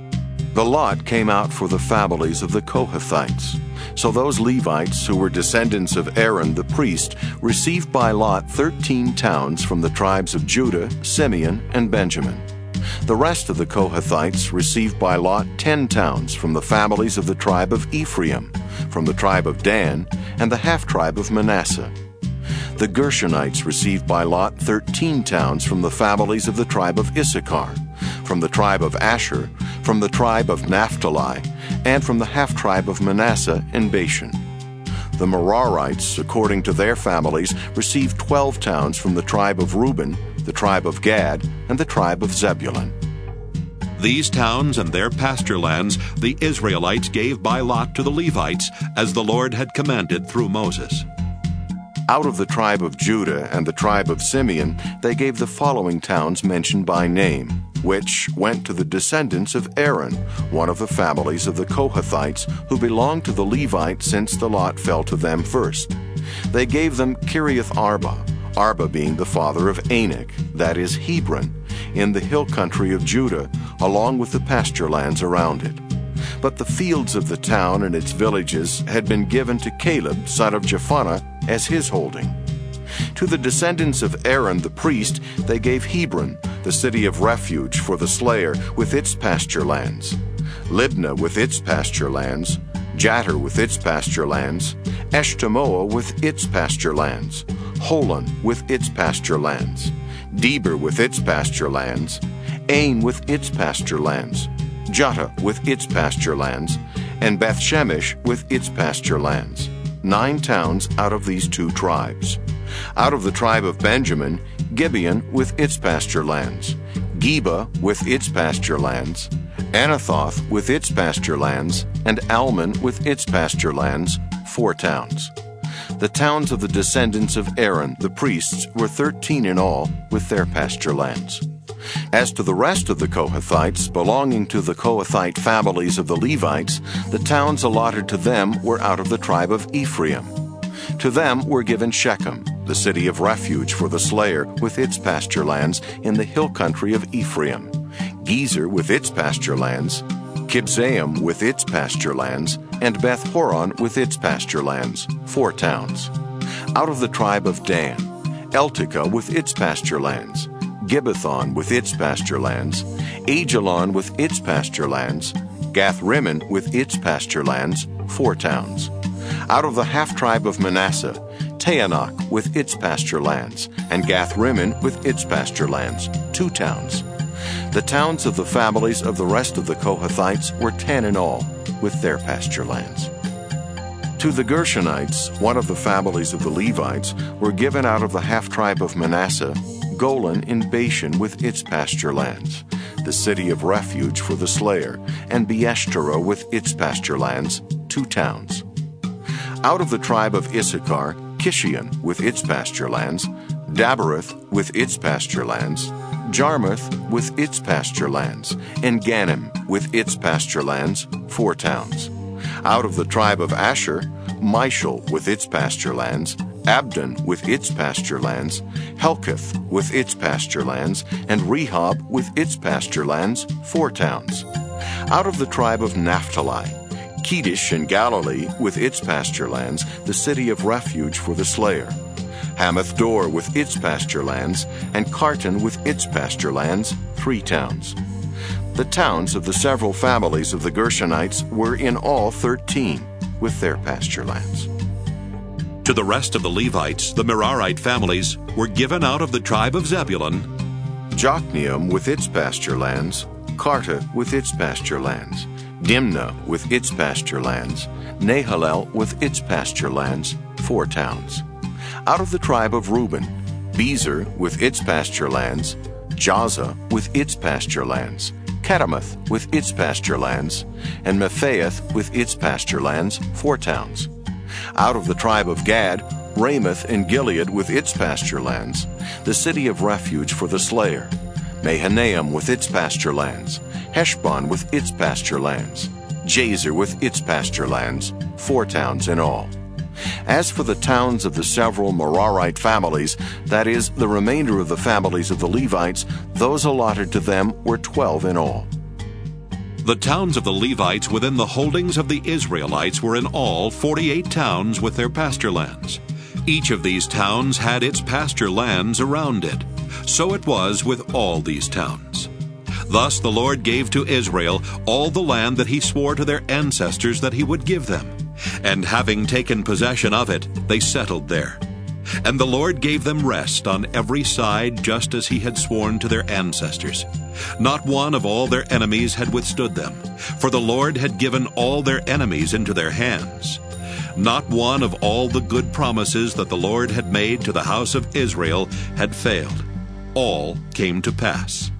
The lot came out for the families of the Kohathites. So those Levites who were descendants of Aaron the priest received by lot thirteen towns from the tribes of Judah, Simeon, and Benjamin. The rest of the Kohathites received by lot ten towns from the families of the tribe of Ephraim, from the tribe of Dan, and the half-tribe of Manasseh. The Gershonites received by lot thirteen towns from the families of the tribe of Issachar, from the tribe of Asher, from the tribe of Naphtali, and from the half-tribe of Manasseh and Bashan. The Merarites, according to their families, received twelve towns from the tribe of Reuben, the tribe of Gad, and the tribe of Zebulun. These towns and their pasture lands the Israelites gave by lot to the Levites, as the Lord had commanded through Moses. Out of the tribe of Judah and the tribe of Simeon, they gave the following towns mentioned by name, which went to the descendants of Aaron, one of the families of the Kohathites, who belonged to the Levites since the lot fell to them first. They gave them Kiriath Arba, Arba being the father of Anak, that is Hebron, in the hill country of Judah, along with the pasture lands around it. But the fields of the town and its villages had been given to Caleb, son of Jephunneh, as his holding. To the descendants of Aaron the priest, they gave Hebron, the city of refuge for the slayer, with its pasture lands, Libnah with its pasture lands, Jattir with its pasture lands, Eshtemoa with its pasture lands, Holon with its pasture lands, Deber with its pasture lands, Ain with its pasture lands, Juttah with its pasture lands, and Beth-Shemesh with its pasture lands. Nine towns out of these two tribes. Out of the tribe of Benjamin, Gibeon with its pasture lands, Geba with its pasture lands, Anathoth with its pasture lands, and Almon with its pasture lands, four towns. The towns of the descendants of Aaron, the priests, were thirteen in all, with their pasture lands. As to the rest of the Kohathites, belonging to the Kohathite families of the Levites, the towns allotted to them were out of the tribe of Ephraim. To them were given Shechem, the city of refuge for the slayer, with its pasture lands in the hill country of Ephraim, Gezer with its pasture lands, Kibzaim with its pasture lands, and Beth-horon with its pasture lands, four towns. Out of the tribe of Dan, Eltekeh with its pasture lands, Gibbethon with its pasture lands, Ajalon with its pasture lands, Gath-Rimmon with its pasture lands, four towns. Out of the half-tribe of Manasseh, Taanach with its pasture lands, and Gath-Rimmon with its pasture lands, two towns. The towns of the families of the rest of the Kohathites were ten in all, with their pasture lands. To the Gershonites, one of the families of the Levites, were given out of the half-tribe of Manasseh, Golan in Bashan with its pasture lands, the city of refuge for the slayer, and Beeshterah with its pasture lands, two towns. Out of the tribe of Issachar, Kishion with its pasture lands, Dabereth with its pasture lands, Jarmuth with its pasture lands, and Ganim with its pasture lands, four towns. Out of the tribe of Asher, Mishal with its pasture lands, Abdon with its pasture lands, Helkath with its pasture lands, and Rehob with its pasture lands, four towns. Out of the tribe of Naphtali, Kedesh in Galilee with its pasture lands, the city of refuge for the slayer, Hamath-dor with its pasture lands, and Kartan with its pasture lands, three towns. The towns of the several families of the Gershonites were in all thirteen, with their pasture lands. To the rest of the Levites, the Merarite families, were given out of the tribe of Zebulun, Jokneam with its pasture lands, Karta with its pasture lands, Dimnah with its pasture lands, Nahalel with its pasture lands, four towns. Out of the tribe of Reuben, Bezer with its pasture lands, Jahzah with its pasture lands, Kedemoth with its pasture lands, and Mephaath with its pasture lands, four towns. Out of the tribe of Gad, Ramoth in Gilead with its pasture lands, the city of refuge for the slayer, Mahanaim with its pasture lands, Heshbon with its pasture lands, Jazer with its pasture lands, four towns in all. As for the towns of the several Merarite families, that is, the remainder of the families of the Levites, those allotted to them were twelve in all. The towns of the Levites within the holdings of the Israelites were in all forty-eight towns with their pasture lands. Each of these towns had its pasture lands around it. So it was with all these towns. Thus the Lord gave to Israel all the land that he swore to their ancestors that he would give them. And having taken possession of it, they settled there. And the Lord gave them rest on every side, just as he had sworn to their ancestors. Not one of all their enemies had withstood them, for the Lord had given all their enemies into their hands. Not one of all the good promises that the Lord had made to the house of Israel had failed. All came to pass.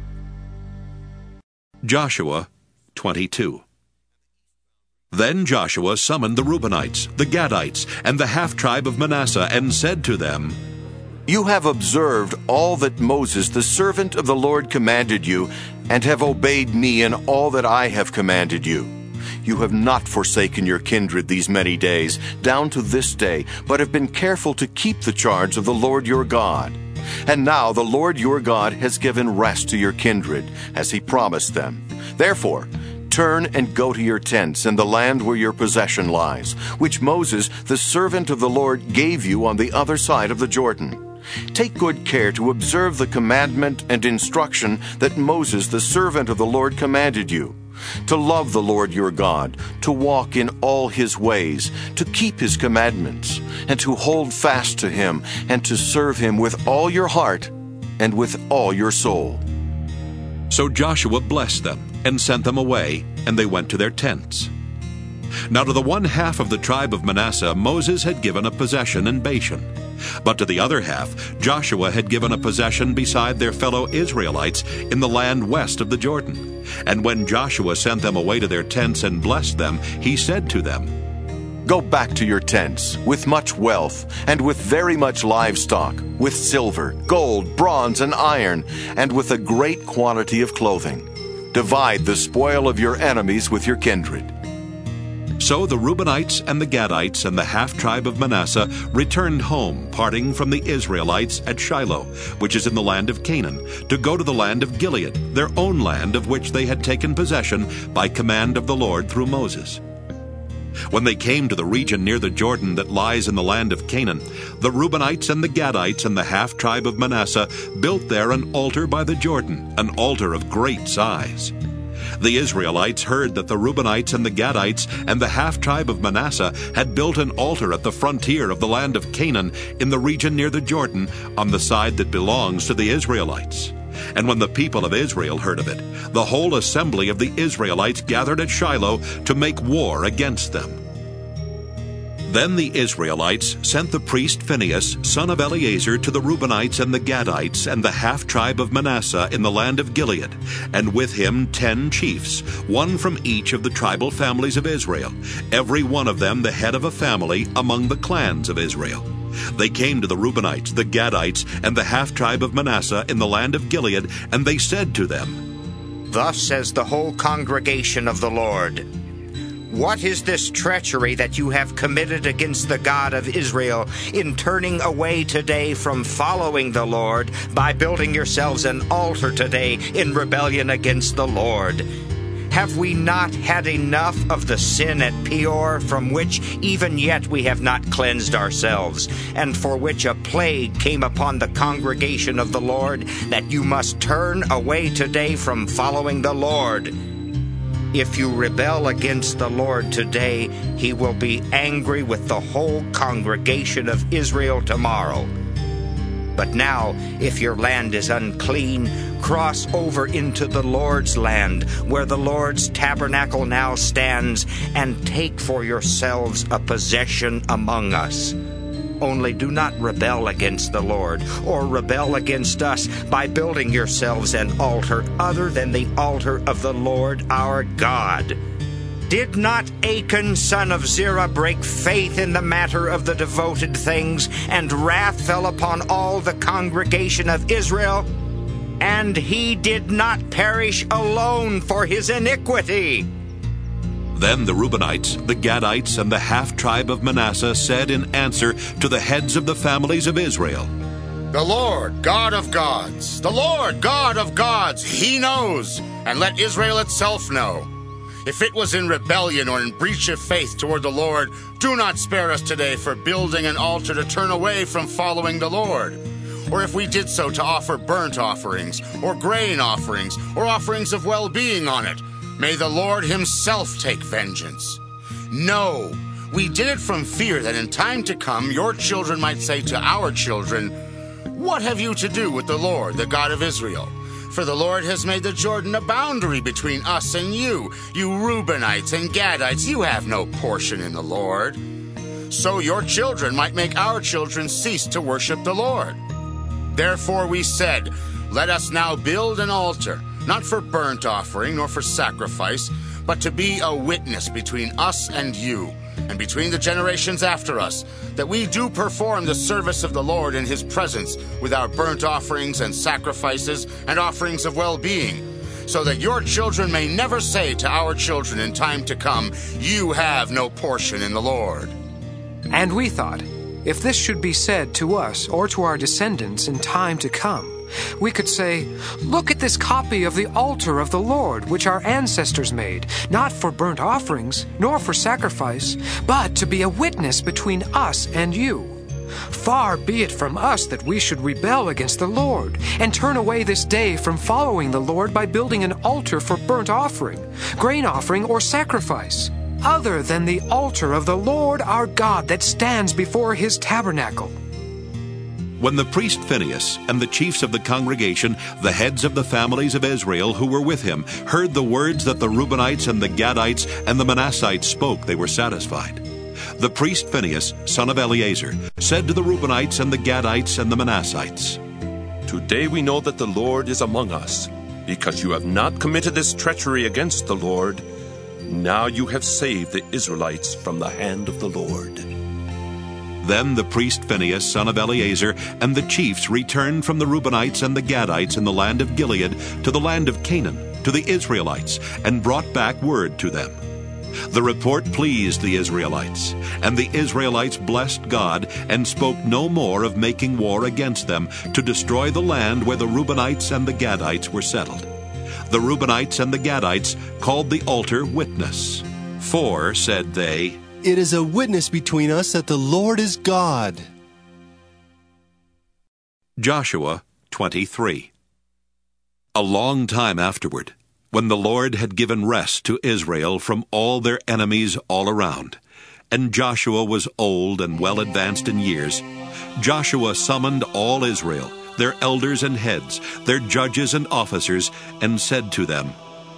Joshua twenty-two. Then Joshua summoned the Reubenites, the Gadites, and the half-tribe of Manasseh, and said to them, You have observed all that Moses, the servant of the Lord, commanded you, and have obeyed me in all that I have commanded you. You have not forsaken your kindred these many days, down to this day, but have been careful to keep the charge of the Lord your God. And now the Lord your God has given rest to your kindred, as he promised them. Therefore, turn and go to your tents in the land where your possession lies, which Moses, the servant of the Lord, gave you on the other side of the Jordan. Take good care to observe the commandment and instruction that Moses, the servant of the Lord, commanded you, to love the Lord your God, to walk in all his ways, to keep his commandments, and to hold fast to him, and to serve him with all your heart and with all your soul. So Joshua blessed them, and sent them away, and they went to their tents. Now to the one half of the tribe of Manasseh Moses had given a possession in Bashan, but to the other half Joshua had given a possession beside their fellow Israelites in the land west of the Jordan. And when Joshua sent them away to their tents and blessed them, he said to them, Go back to your tents, with much wealth, and with very much livestock, with silver, gold, bronze, and iron, and with a great quantity of clothing. Divide the spoil of your enemies with your kindred. So the Reubenites and the Gadites and the half-tribe of Manasseh returned home, parting from the Israelites at Shiloh, which is in the land of Canaan, to go to the land of Gilead, their own land of which they had taken possession by command of the Lord through Moses. When they came to the region near the Jordan that lies in the land of Canaan, the Reubenites and the Gadites and the half-tribe of Manasseh built there an altar by the Jordan, an altar of great size. The Israelites heard that the Reubenites and the Gadites and the half-tribe of Manasseh had built an altar at the frontier of the land of Canaan in the region near the Jordan, on the side that belongs to the Israelites. And when the people of Israel heard of it, the whole assembly of the Israelites gathered at Shiloh to make war against them. Then the Israelites sent the priest Phinehas, son of Eleazar, to the Reubenites and the Gadites and the half-tribe of Manasseh in the land of Gilead, and with him ten chiefs, one from each of the tribal families of Israel, every one of them the head of a family among the clans of Israel. They came to the Reubenites, the Gadites, and the half-tribe of Manasseh in the land of Gilead, and they said to them, "Thus says the whole congregation of the Lord, what is this treachery that you have committed against the God of Israel in turning away today from following the Lord by building yourselves an altar today in rebellion against the Lord? Have we not had enough of the sin at Peor, from which even yet we have not cleansed ourselves, and for which a plague came upon the congregation of the Lord, that you must turn away today from following the Lord? If you rebel against the Lord today, he will be angry with the whole congregation of Israel tomorrow. But now, if your land is unclean, cross over into the Lord's land, where the Lord's tabernacle now stands, and take for yourselves a possession among us. Only do not rebel against the Lord, or rebel against us by building yourselves an altar other than the altar of the Lord our God. Did not Achan, son of Zerah, break faith in the matter of the devoted things, and wrath fell upon all the congregation of Israel? And he did not perish alone for his iniquity." Then the Reubenites, the Gadites, and the half-tribe of Manasseh said in answer to the heads of the families of Israel, "The Lord, God of gods, the Lord, God of gods, he knows, and let Israel itself know. If it was in rebellion or in breach of faith toward the Lord, do not spare us today for building an altar to turn away from following the Lord. Or if we did so to offer burnt offerings, or grain offerings, or offerings of well-being on it, may the Lord himself take vengeance. No, we did it from fear that in time to come your children might say to our children, 'What have you to do with the Lord, the God of Israel?' For the Lord has made the Jordan a boundary between us and you. You Reubenites and Gadites, you have no portion in the Lord. So your children might make our children cease to worship the Lord. Therefore we said, let us now build an altar, not for burnt offering nor for sacrifice, but to be a witness between us and you, and between the generations after us, that we do perform the service of the Lord in his presence with our burnt offerings and sacrifices and offerings of well-being, so that your children may never say to our children in time to come, 'You have no portion in the Lord.'" And we thought, if this should be said to us or to our descendants in time to come, we could say, "Look at this copy of the altar of the Lord, which our ancestors made, not for burnt offerings, nor for sacrifice, but to be a witness between us and you. Far be it from us that we should rebel against the Lord, and turn away this day from following the Lord by building an altar for burnt offering, grain offering, or sacrifice, other than the altar of the Lord our God that stands before his tabernacle." When the priest Phinehas and the chiefs of the congregation, the heads of the families of Israel who were with him, heard the words that the Reubenites and the Gadites and the Manassites spoke, they were satisfied. The priest Phinehas, son of Eleazar, said to the Reubenites and the Gadites and the Manassites, "Today we know that the Lord is among us, because you have not committed this treachery against the Lord. Now you have saved the Israelites from the hand of the Lord." Then the priest Phinehas, son of Eleazar, and the chiefs returned from the Reubenites and the Gadites in the land of Gilead to the land of Canaan, to the Israelites, and brought back word to them. The report pleased the Israelites, and the Israelites blessed God and spoke no more of making war against them to destroy the land where the Reubenites and the Gadites were settled. The Reubenites and the Gadites called the altar Witness. For, said they, It is a witness between us that the Lord is God. Joshua twenty-three. A long time afterward, when the Lord had given rest to Israel from all their enemies all around, and Joshua was old and well advanced in years, Joshua summoned all Israel, their elders and heads, their judges and officers, and said to them,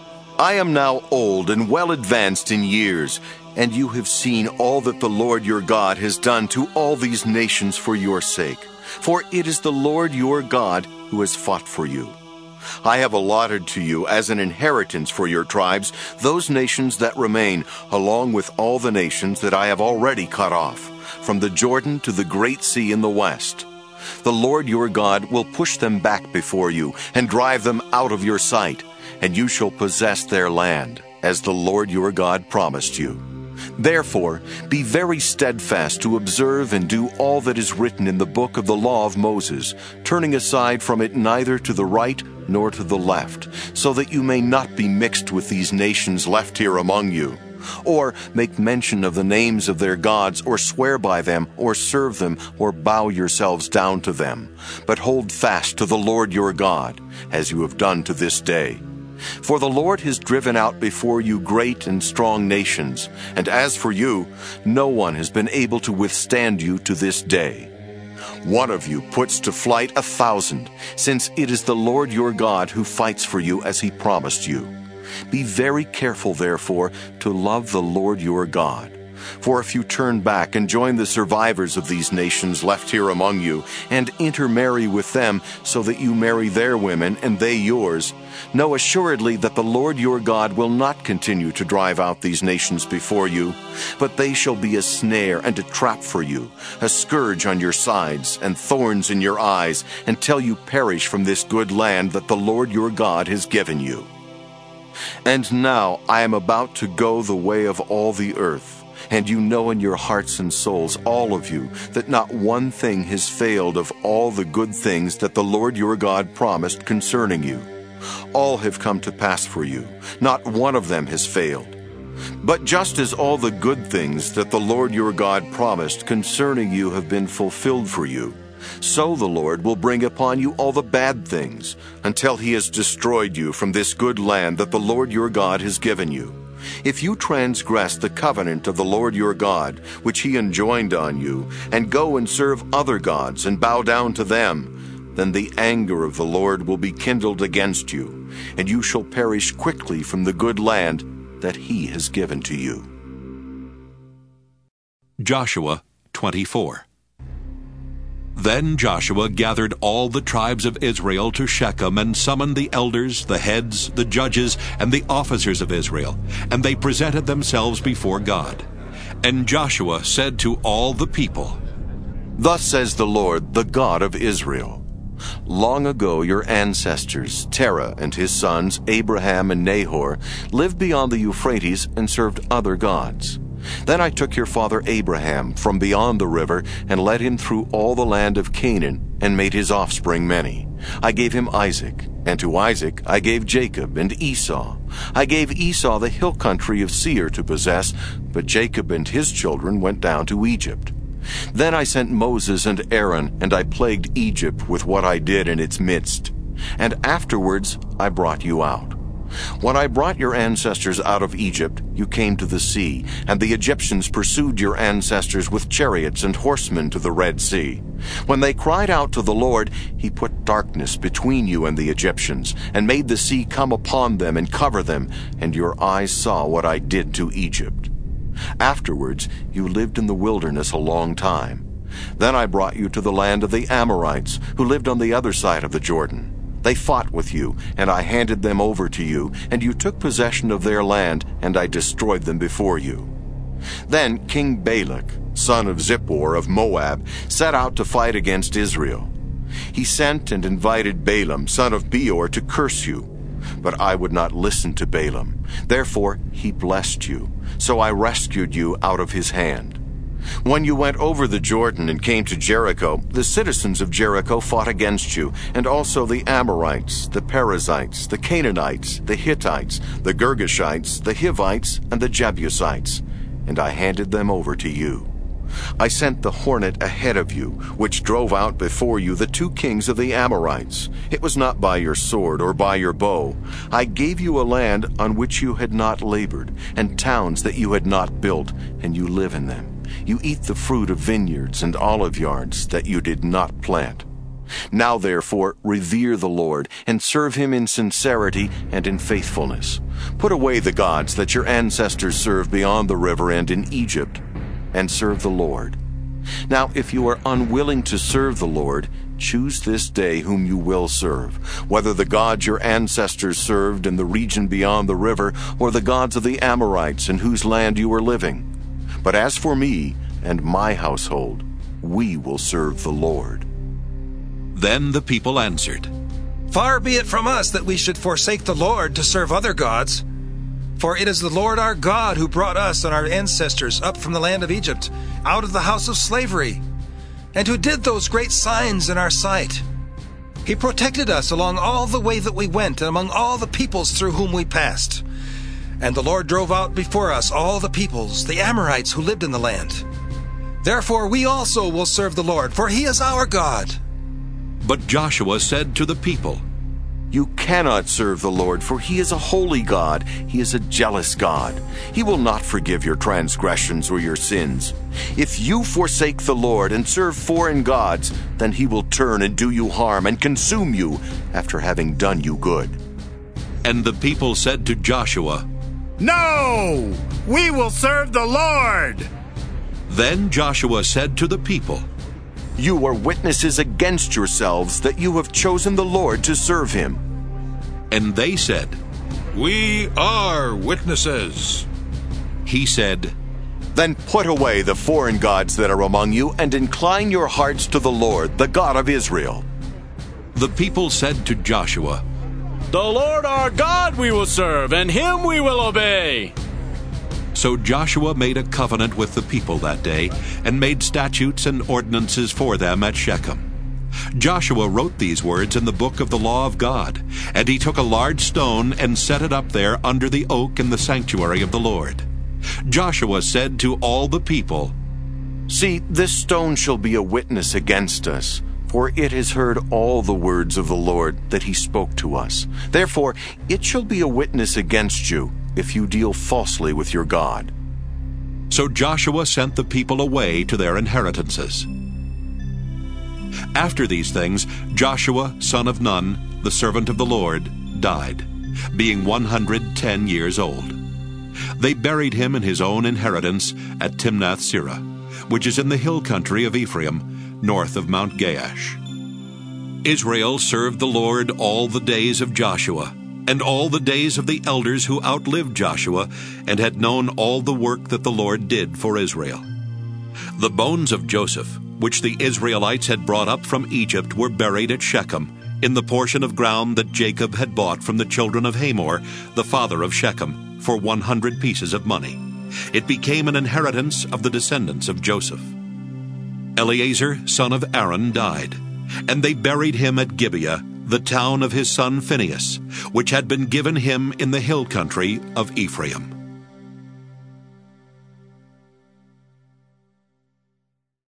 I am now old and well advanced in years, and you have seen all that the Lord your God has done to all these nations for your sake. For it is the Lord your God who has fought for you. I have allotted to you as an inheritance for your tribes those nations that remain, along with all the nations that I have already cut off, from the Jordan to the great sea in the west. The Lord your God will push them back before you and drive them out of your sight, and you shall possess their land, as the Lord your God promised you. Therefore, be very steadfast to observe and do all that is written in the book of the law of Moses, turning aside from it neither to the right nor to the left, so that you may not be mixed with these nations left here among you, or make mention of the names of their gods, or swear by them, or serve them, or bow yourselves down to them, but hold fast to the Lord your God, as you have done to this day. For the Lord has driven out before you great and strong nations, and as for you, no one has been able to withstand you to this day. One of you puts to flight a thousand, since it is the Lord your God who fights for you as he promised you. Be very careful, therefore, to love the Lord your God. For if you turn back and join the survivors of these nations left here among you, and intermarry with them, so that you marry their women and they yours, know assuredly that the Lord your God will not continue to drive out these nations before you, but they shall be a snare and a trap for you, a scourge on your sides and thorns in your eyes, until you perish from this good land that the Lord your God has given you. And now I am about to go the way of all the earth. And you know in your hearts and souls, all of you, that not one thing has failed of all the good things that the Lord your God promised concerning you. All have come to pass for you. Not one of them has failed. But just as all the good things that the Lord your God promised concerning you have been fulfilled for you, so the Lord will bring upon you all the bad things, until he has destroyed you from this good land that the Lord your God has given you. If you transgress the covenant of the Lord your God, which he enjoined on you, and go and serve other gods and bow down to them, then the anger of the Lord will be kindled against you, and you shall perish quickly from the good land that he has given to you. Joshua twenty-four. Then Joshua gathered all the tribes of Israel to Shechem and summoned the elders, the heads, the judges, and the officers of Israel, and they presented themselves before God. And Joshua said to all the people, Thus says the Lord, the God of Israel, long ago your ancestors, Terah and his sons, Abraham and Nahor, lived beyond the Euphrates and served other gods. Then I took your father Abraham from beyond the river and led him through all the land of Canaan and made his offspring many. I gave him Isaac, and to Isaac I gave Jacob and Esau. I gave Esau the hill country of Seir to possess, but Jacob and his children went down to Egypt. Then I sent Moses and Aaron, and I plagued Egypt with what I did in its midst. And afterwards I brought you out. When I brought your ancestors out of Egypt, you came to the sea, and the Egyptians pursued your ancestors with chariots and horsemen to the Red Sea. When they cried out to the Lord, he put darkness between you and the Egyptians, and made the sea come upon them and cover them, and your eyes saw what I did to Egypt. Afterwards you lived in the wilderness a long time. Then I brought you to the land of the Amorites, who lived on the other side of the Jordan. They fought with you, and I handed them over to you, and you took possession of their land, and I destroyed them before you. Then King Balak, son of Zippor of Moab, set out to fight against Israel. He sent and invited Balaam, son of Beor, to curse you. But I would not listen to Balaam. Therefore he blessed you, so I rescued you out of his hand. When you went over the Jordan and came to Jericho, the citizens of Jericho fought against you, and also the Amorites, the Perizzites, the Canaanites, the Hittites, the Girgashites, the Hivites, and the Jebusites. and I handed them over to you. I sent the hornet ahead of you, which drove out before you the two kings of the Amorites. It was not by your sword or by your bow. I gave you a land on which you had not labored, and towns that you had not built, and you live in them. You eat the fruit of vineyards and olive yards that you did not plant. Now therefore revere the Lord, and serve him in sincerity and in faithfulness. Put away the gods that your ancestors served beyond the river and in Egypt, and serve the Lord. Now if you are unwilling to serve the Lord, choose this day whom you will serve, whether the gods your ancestors served in the region beyond the river, or the gods of the Amorites in whose land you are living. But as for me and my household, we will serve the Lord." Then the people answered, "Far be it from us that we should forsake the Lord to serve other gods. For it is the Lord our God who brought us and our ancestors up from the land of Egypt, out of the house of slavery, and who did those great signs in our sight. He protected us along all the way that we went, and among all the peoples through whom we passed. And the Lord drove out before us all the peoples, the Amorites who lived in the land. Therefore we also will serve the Lord, for he is our God." But Joshua said to the people, "You cannot serve the Lord, for he is a holy God. He is a jealous God. He will not forgive your transgressions or your sins. If you forsake the Lord and serve foreign gods, then he will turn and do you harm and consume you after having done you good." And the people said to Joshua, "No! We will serve the Lord!" Then Joshua said to the people, "You are witnesses against yourselves that you have chosen the Lord to serve him." And they said, "We are witnesses." He said, "Then put away the foreign gods that are among you, and incline your hearts to the Lord, the God of Israel." The people said to Joshua, "The Lord our God we will serve, and him we will obey." So Joshua made a covenant with the people that day, and made statutes and ordinances for them at Shechem. Joshua wrote these words in the book of the law of God, and he took a large stone and set it up there under the oak in the sanctuary of the Lord. Joshua said to all the people, "See, this stone shall be a witness against us, for it has heard all the words of the Lord that he spoke to us. Therefore it shall be a witness against you, if you deal falsely with your God." So Joshua sent the people away to their inheritances. After these things, Joshua, son of Nun, the servant of the Lord, died, being one hundred ten years old. They buried him in his own inheritance at Timnath-Serah, which is in the hill country of Ephraim, north of Mount Gaash. Israel served the Lord all the days of Joshua, and all the days of the elders who outlived Joshua, and had known all the work that the Lord did for Israel. The bones of Joseph, which the Israelites had brought up from Egypt, were buried at Shechem, in the portion of ground that Jacob had bought from the children of Hamor, the father of Shechem, for one hundred pieces of money. It became an inheritance of the descendants of Joseph. Eleazar, son of Aaron, died, and they buried him at Gibeah, the town of his son Phinehas, which had been given him in the hill country of Ephraim.